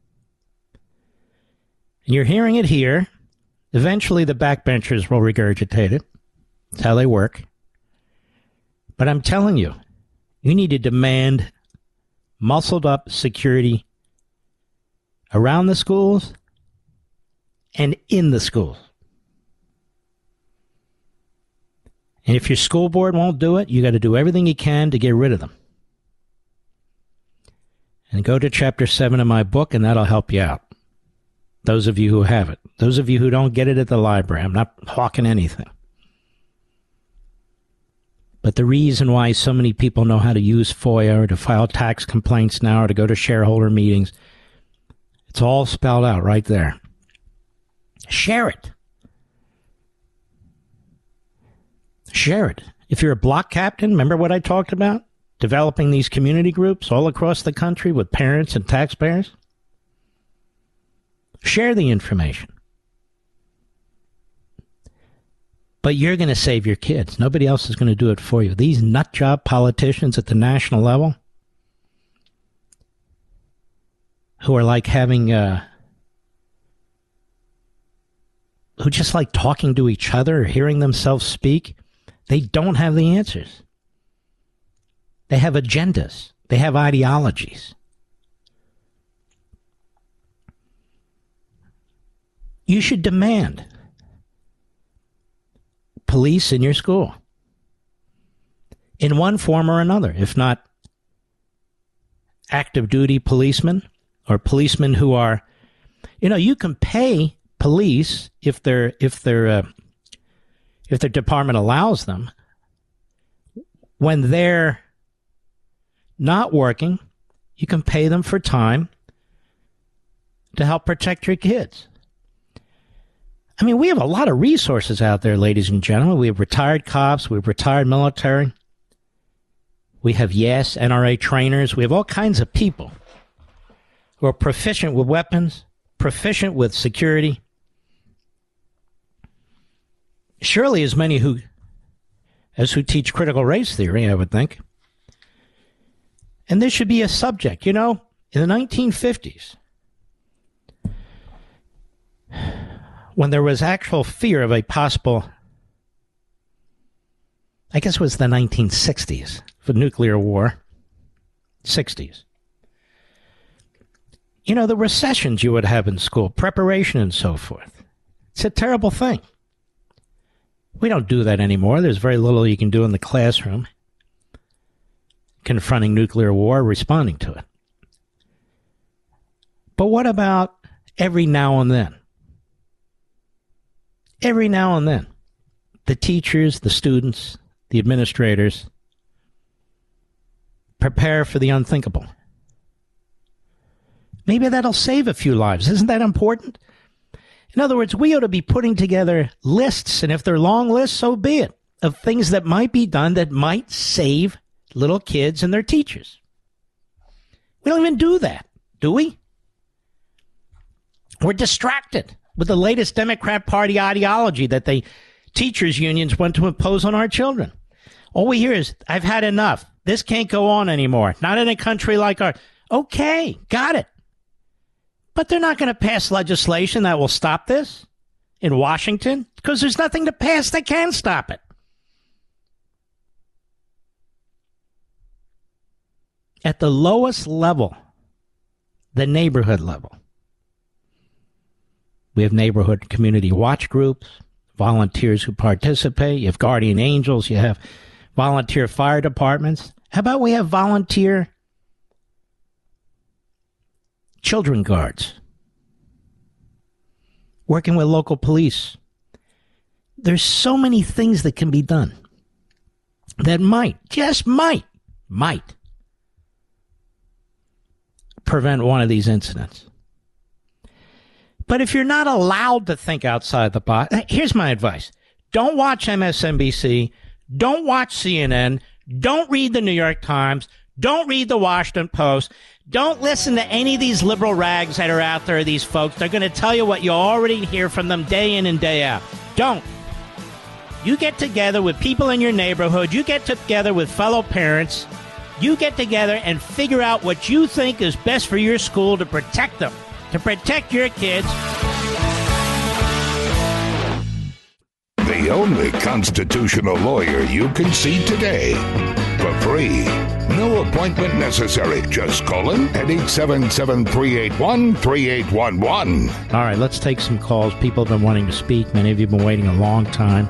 And you're hearing it here. Eventually the backbenchers will regurgitate it. That's how they work. But I'm telling you, you need to demand muscled up security around the schools and in the schools. And if your school board won't do it, you got to do everything you can to get rid of them. And go to chapter seven of my book, and that'll help you out. Those of you who have it. Those of you who don't get it at the library. I'm not hawking anything. But the reason why so many people know how to use FOIA or to file tax complaints now or to go to shareholder meetings, it's all spelled out right there. Share it. Share it. If you're a block captain, remember what I talked about? Developing these community groups all across the country with parents and taxpayers? Share the information. But you're going to save your kids. Nobody else is going to do it for you. These nut job politicians at the national level who are like having, uh, who just like talking to each other or hearing themselves speak, they don't have the answers. They have agendas. They have ideologies. You should demand police in your school in one form or another, if not active duty policemen or policemen who are, you know, you can pay police if their if their uh, if their department allows them when they're not working. You can pay them for time to help protect your kids. I mean, we have a lot of resources out there, ladies and gentlemen. We have retired cops. We have retired military. We have, yes, N R A trainers. We have all kinds of people who are proficient with weapons, proficient with security. Surely as many who, as who teach critical race theory, I would think. And this should be a subject. You know, in the nineteen fifties, when there was actual fear of a possible, I guess it was the nineteen sixties, for nuclear war, sixties. You know, the recessions you would have in school, preparation and so forth. It's a terrible thing. We don't do that anymore. There's very little you can do in the classroom confronting nuclear war, responding to it. But what about every now and then? Every now and then, the teachers, the students, the administrators prepare for the unthinkable. Maybe that'll save a few lives. Isn't that important? In other words, we ought to be putting together lists, and if they're long lists, so be it, of things that might be done that might save little kids and their teachers. We don't even do that, do we? We're distracted with the latest Democrat Party ideology that the teachers' unions want to impose on our children. All we hear is, I've had enough. This can't go on anymore. Not in a country like ours. Okay, got it. But they're not going to pass legislation that will stop this in Washington because there's nothing to pass that can stop it. At the lowest level, the neighborhood level, we have neighborhood community watch groups, volunteers who participate. You have guardian angels. You have volunteer fire departments. How about we have volunteer children guards working with local police? There's so many things that can be done that might, just might, might prevent one of these incidents. But if you're not allowed to think outside the box, here's my advice. Don't watch M S N B C. Don't watch C N N. Don't read the New York Times. Don't read the Washington Post. Don't listen to any of these liberal rags that are out there, these folks. They're going to tell you what you already hear from them day in and day out. Don't. You get together with people in your neighborhood. You get together with fellow parents. You get together and figure out what you think is best for your school to protect them. To protect your kids. The only constitutional lawyer you can see today. For free. No appointment necessary. Just call him at eight seven seven, three eight one, three eight one one. All right, let's take some calls. People have been wanting to speak. Many of you have been waiting a long time.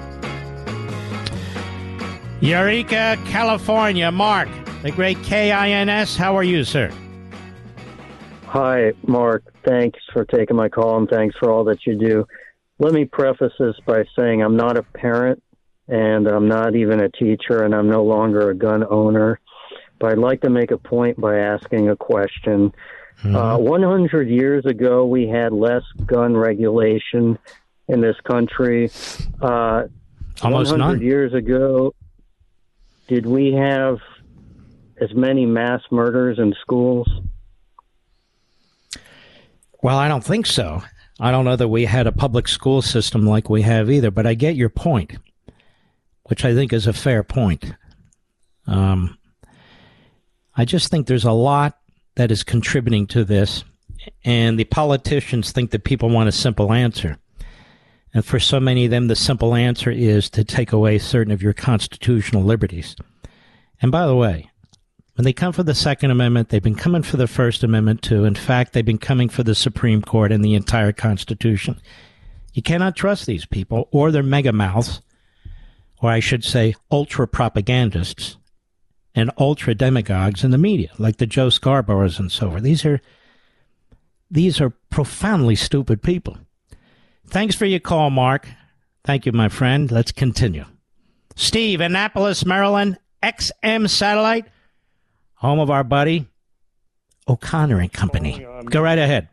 Eureka, California. Mark, the great K I N S. How are you, sir? Hi, Mark. Thanks for taking my call, and thanks for all that you do. Let me preface this by saying I'm not a parent, and I'm not even a teacher, and I'm no longer a gun owner. But I'd like to make a point by asking a question. Mm-hmm. Uh, one hundred years ago, we had less gun regulation in this country. Uh, Almost one hundred none. years ago, did we have as many mass murders in schools? Well, I don't think so. I don't know that we had a public school system like we have either, but I get your point, which I think is a fair point. Um, I just think there's a lot that is contributing to this, and the politicians think that people want a simple answer. And for so many of them, the simple answer is to take away certain of your constitutional liberties. And by the way, when they come for the Second Amendment, they've been coming for the First Amendment too. In fact, they've been coming for the Supreme Court and the entire Constitution. You cannot trust these people or their mega mouths, or I should say ultra propagandists and ultra demagogues in the media, like the Joe Scarboroughs and so forth. These are, these are profoundly stupid people. Thanks for your call, Mark. Thank you, my friend. Let's continue. Steve, Annapolis, Maryland, X M Satellite, home of our buddy O'Connor and Company. Oh, Go right ahead.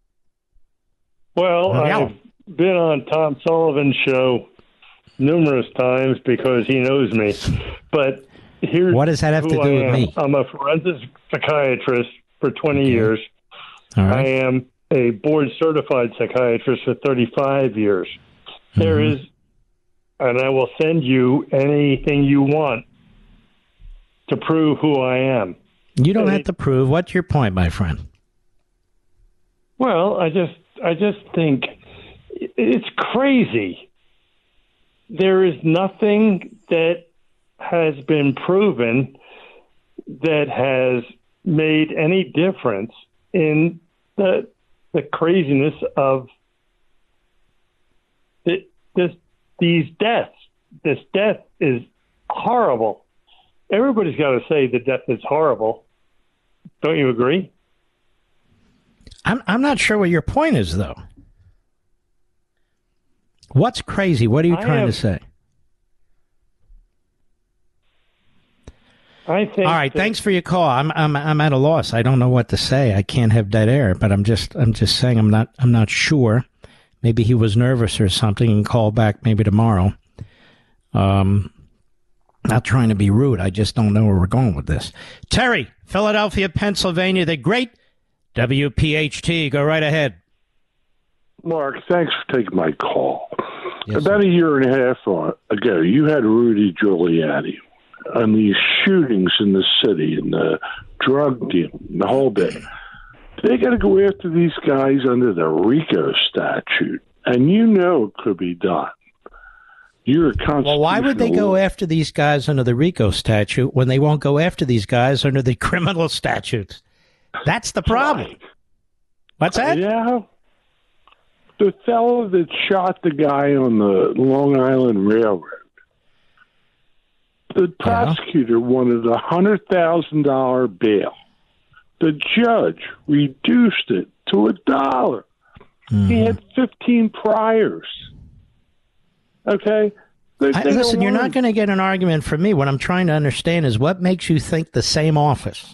Well, I've been on Tom Sullivan's show numerous times because he knows me. But here's what does that have to do with me? I'm a forensic psychiatrist for twenty okay. years. All right. I am a board-certified psychiatrist for thirty-five years. Mm-hmm. There is, and I will send you anything you want to prove who I am. You don't and have to prove. What's your point, my friend? Well, I just, I just think it's crazy. There is nothing that has been proven that has made any difference in the the craziness of the, this these deaths. This death is horrible. Everybody's got to say the death is horrible. Don't you agree? I'm I'm not sure what your point is, though. What's crazy? What are you trying have, to say? I think. All right, that, thanks for your call. I'm I'm I'm at a loss. I don't know what to say. I can't have dead air, but I'm just I'm just saying I'm not I'm not sure. Maybe he was nervous or something and call back maybe tomorrow. Um, not trying to be rude. I just don't know where we're going with this. Terry, Philadelphia, Pennsylvania, the great W P H T. Go right ahead. Mark, thanks for taking my call. Yes, About sir. a year and a half ago, you had Rudy Giuliani on these shootings in the city and the drug deal, the whole bit. They got to go after these guys under the RICO statute, and you know it could be done. You're a constitutional. Well, why would they go after these guys under the RICO statute when they won't go after these guys under the criminal statutes? That's the problem. What's that? Yeah. The fellow that shot the guy on the Long Island Railroad, the prosecutor yeah. wanted a one hundred thousand dollars bail. The judge reduced it to a dollar. Mm. He had fifteen priors. Okay? They, I, they listen, you're not going to get an argument from me. What I'm trying to understand is what makes you think the same office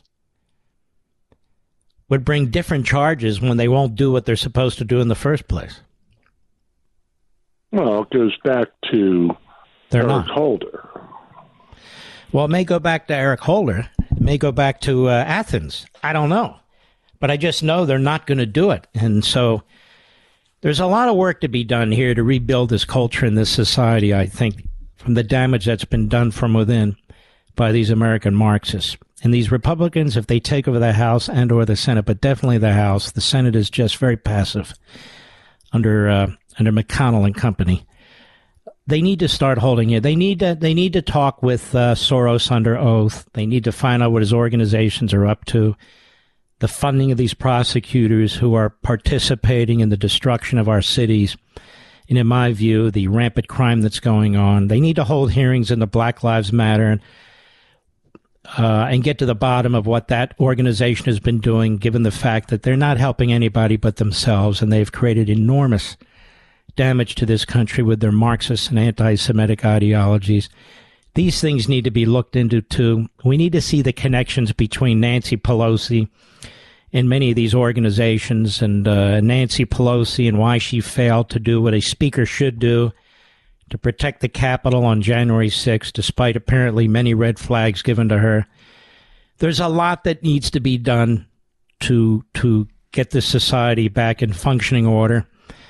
would bring different charges when they won't do what they're supposed to do in the first place? Well, it goes back to they're Eric not. Holder. Well, it may go back to Eric Holder. It may go back to uh, Athens. I don't know. But I just know they're not going to do it. And so there's a lot of work to be done here to rebuild this culture in this society, I think, from the damage that's been done from within by these American Marxists. And these Republicans, if they take over the House and or the Senate, but definitely the House, the Senate is just very passive under uh, under McConnell and company. They need to start holding it. They need to they need to talk with uh, Soros under oath. They need to find out what his organizations are up to. The funding of these prosecutors who are participating in the destruction of our cities. And in my view, the rampant crime that's going on. They need to hold hearings in the Black Lives Matter uh, and get to the bottom of what that organization has been doing, given the fact that they're not helping anybody but themselves, and they've created enormous damage to this country with their Marxist and anti-Semitic ideologies. These things need to be looked into, too. We need to see the connections between Nancy Pelosi and many of these organizations, and uh, Nancy Pelosi and why she failed to do what a speaker should do to protect the Capitol on January sixth, despite apparently many red flags given to her. There's a lot that needs to be done to to get this society back in functioning order.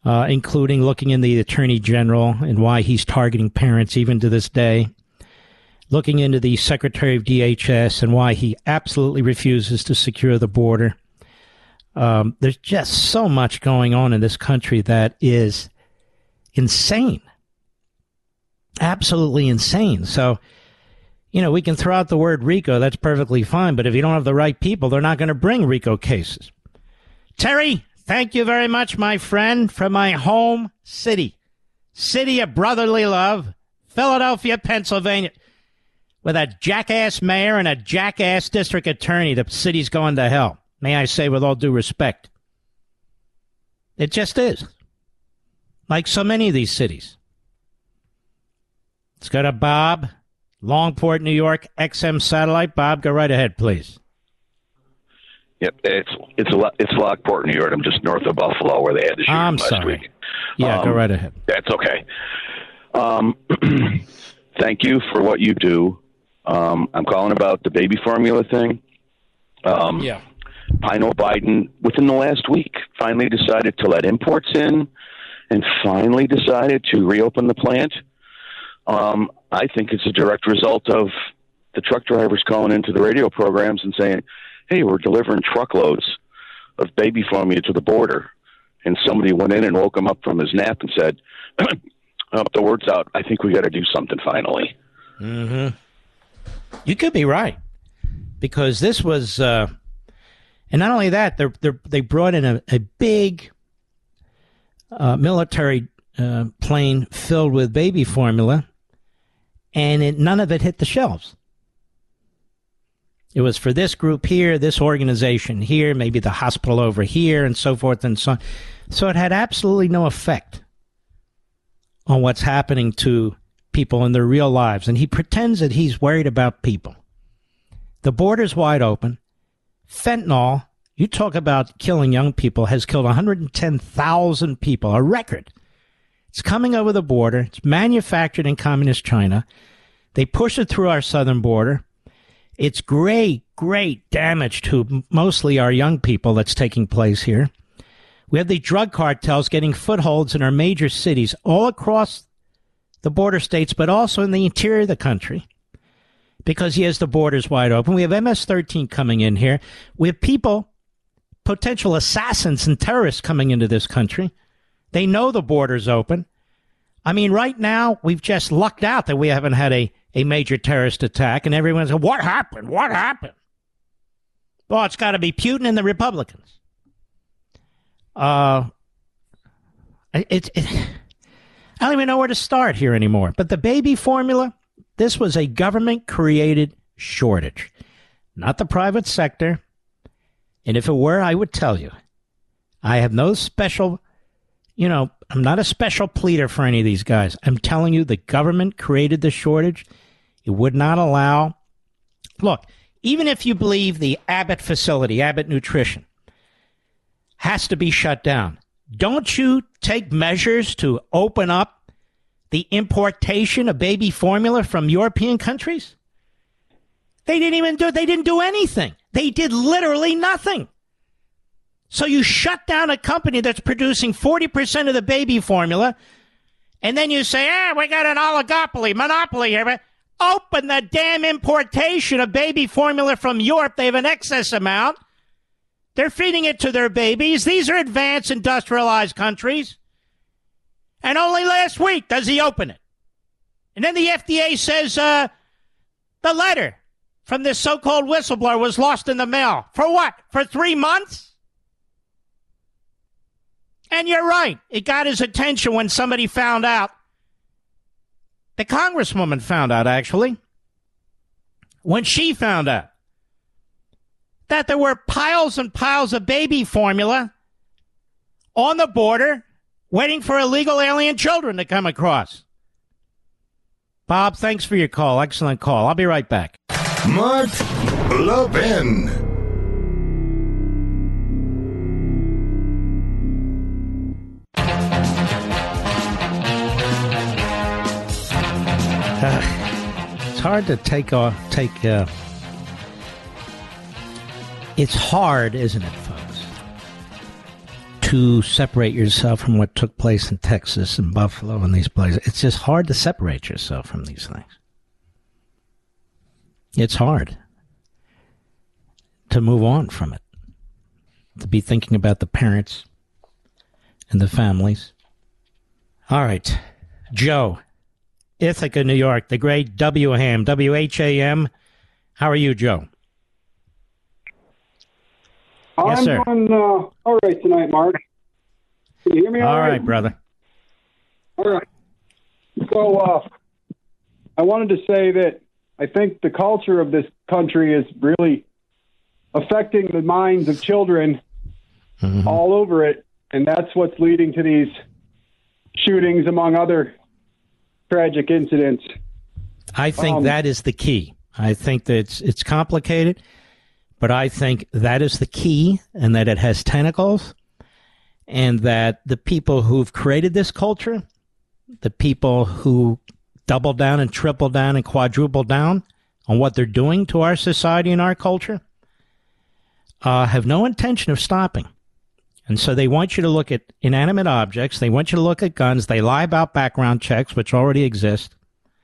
uh, including looking in the Attorney General and why he's targeting parents even to this day, looking into the Secretary of D H S and why he absolutely refuses to secure the border. Um, there's just so much going on in this country that is insane. Absolutely insane. So, you know, we can throw out the word RICO. That's perfectly fine. But if you don't have the right people, they're not going to bring RICO cases. Terry, thank you very much, my friend, from my home city, city of brotherly love, Philadelphia, Pennsylvania, with a jackass mayor and a jackass district attorney. The city's going to hell. May I say, with all due respect. It just is. Like so many of these cities. Let's go to Bob, Longport, New York, X M Satellite. Bob, go right ahead, please. Yep, it's it's it's Lockport, New York. I'm just north of Buffalo, where they had the shooting I'm last sorry. week. Yeah, um, go right ahead. That's okay. Um, thank you for what you do. Um, I'm calling about the baby formula thing. Um, yeah. I know Biden, within the last week, finally decided to let imports in and finally decided to reopen the plant. Um, I think it's a direct result of the truck drivers calling into the radio programs and saying, hey, we're delivering truckloads of baby formula to the border. And somebody went in and woke him up from his nap and said, oh, the word's out. I think we got to do something finally. Mm-hmm. You could be right. Because this was... Uh... And not only that, they're, they're, they brought in a, a big uh, military uh, plane filled with baby formula, and it, none of it hit the shelves. It was for this group here, this organization here, maybe the hospital over here, and so forth and so on. So it had absolutely no effect on what's happening to people in their real lives. And he pretends that he's worried about people. The border's wide open. Fentanyl, you talk about killing young people, has killed one hundred ten thousand people, a record. It's coming over the border. It's manufactured in communist China. They push it through our southern border. It's great, great damage to mostly our young people that's taking place here. We have the drug cartels getting footholds in our major cities all across the border states, but also in the interior of the country. Because he has the borders wide open. We have M S thirteen coming in here. We have people, potential assassins and terrorists coming into this country. They know the border's open. I mean, right now, we've just lucked out that we haven't had a, a major terrorist attack, and everyone's like, what happened? What happened? Well, it's got to be Putin and the Republicans. Uh, it, it, I don't even know where to start here anymore. But the baby formula... This was a government-created shortage, not the private sector. And if it were, I would tell you. I have no special, you know, I'm not a special pleader for any of these guys. I'm telling you, the government created the shortage. It would not allow. Look, even if you believe the Abbott facility, Abbott Nutrition, has to be shut down, don't you take measures to open up the importation of baby formula from European countries? They didn't even do it. They didn't do anything. They did literally nothing. So you shut down a company that's producing forty percent of the baby formula, and then you say, ah, we got an oligopoly, monopoly here. But open the damn importation of baby formula from Europe. They have an excess amount. They're feeding it to their babies. These are advanced industrialized countries. And only last week does he open it. And then the F D A says uh, the letter from this so-called whistleblower was lost in the mail. For what? For three months? And you're right. It got his attention when somebody found out. The congresswoman found out, actually. When she found out that there were piles and piles of baby formula on the border waiting for illegal alien children to come across. Bob, thanks for your call. Excellent call. I'll be right back. Mark Levin. Uh, it's hard to take off, take, uh, it's hard, isn't it, folks, to separate yourself from what took place in Texas and Buffalo and these places. It's just hard to separate yourself from these things. It's hard to move on from it, to be thinking about the parents and the families. All right, Joe, Ithaca, New York, the great W H A M, W H A M. How are you, Joe? Yes, I'm sir. doing uh, all right tonight, Mark. Can you hear me all, all right? right, brother. All right. So uh, I wanted to say that I think the culture of this country is really affecting the minds of children mm-hmm. all over it, and that's what's leading to these shootings, among other tragic incidents. I think um, that is the key. I think that it's, it's complicated, but I think that is the key, and that it has tentacles, and that the people who've created this culture, the people who double down and triple down and quadruple down on what they're doing to our society and our culture, uh, have no intention of stopping. And so they want you to look at inanimate objects. They want you to look at guns. They lie about background checks, which already exist.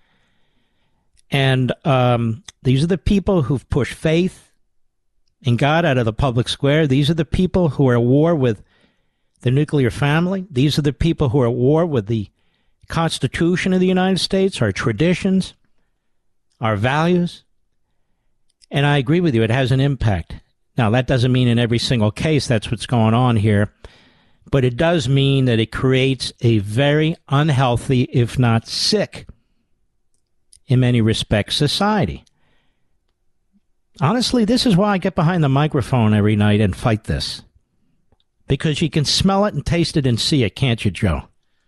And um, these are the people who've pushed faith in God out of the public square. These are the people who are at war with the nuclear family. These are the people who are at war with the Constitution of the United States, our traditions, our values. And I agree with you, it has an impact. Now, that doesn't mean in every single case that's what's going on here, but it does mean that it creates a very unhealthy, if not sick, in many respects, society. Honestly, this is why I get behind the microphone every night and fight this. Because you can smell it and taste it and see it, can't you, Joe?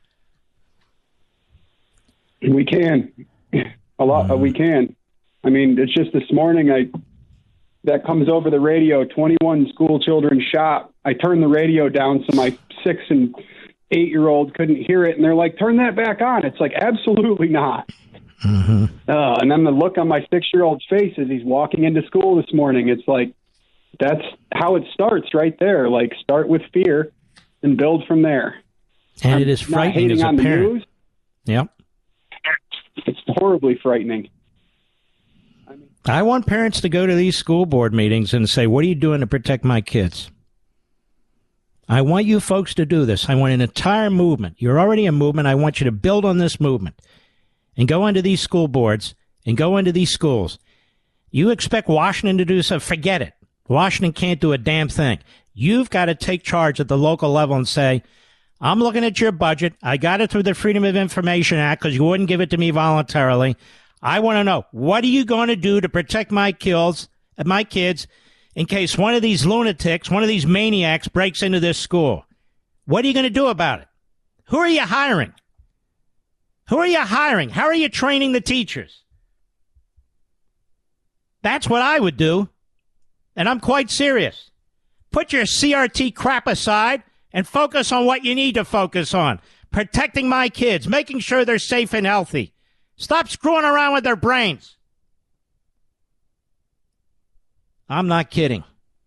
We can. A lot. Mm. We can. I mean, it's just this morning I that comes over the radio, twenty-one school children shot. I turned the radio down so my six and eight-year-old couldn't hear it, and they're like, turn that back on. It's like, absolutely not. Mm-hmm. Uh, and then the look on my six-year-old's face as he's walking into school this morning, it's like, that's how it starts right there. Like, start with fear and build from there. And I'm it is frightening as a on the parent. News. Yep. It's horribly frightening. I, mean, I want parents to go to these school board meetings and say, what are you doing to protect my kids? I want you folks to do this. I want an entire movement. You're already a movement. I want you to build on this movement and go into these school boards and go into these schools. You expect Washington to do so? Forget it. Washington can't do a damn thing. You've got to take charge at the local level and say, I'm looking at your budget. I got it through the Freedom of Information Act because you wouldn't give it to me voluntarily. I want to know, what are you going to do to protect my kills, my kids in case one of these lunatics, one of these maniacs breaks into this school? What are you going to do about it? Who are you hiring? Who are you hiring? How are you training the teachers? That's what I would do. And I'm quite serious. Put your C R T crap aside and focus on what you need to focus on. Protecting my kids, making sure they're safe and healthy. Stop screwing around with their brains. I'm not kidding.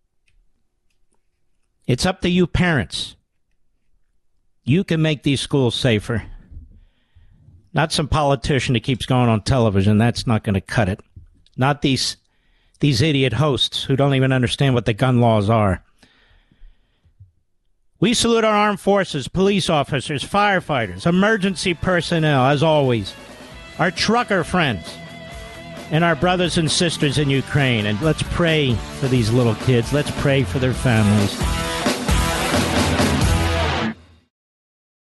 It's up to you parents. You can make these schools safer. Not some politician that keeps going on television. That's not going to cut it. Not these these idiot hosts who don't even understand what the gun laws are. We salute our armed forces, police officers, firefighters, emergency personnel, as always, our trucker friends, and our brothers and sisters in Ukraine. And let's pray for these little kids. Let's pray for their families.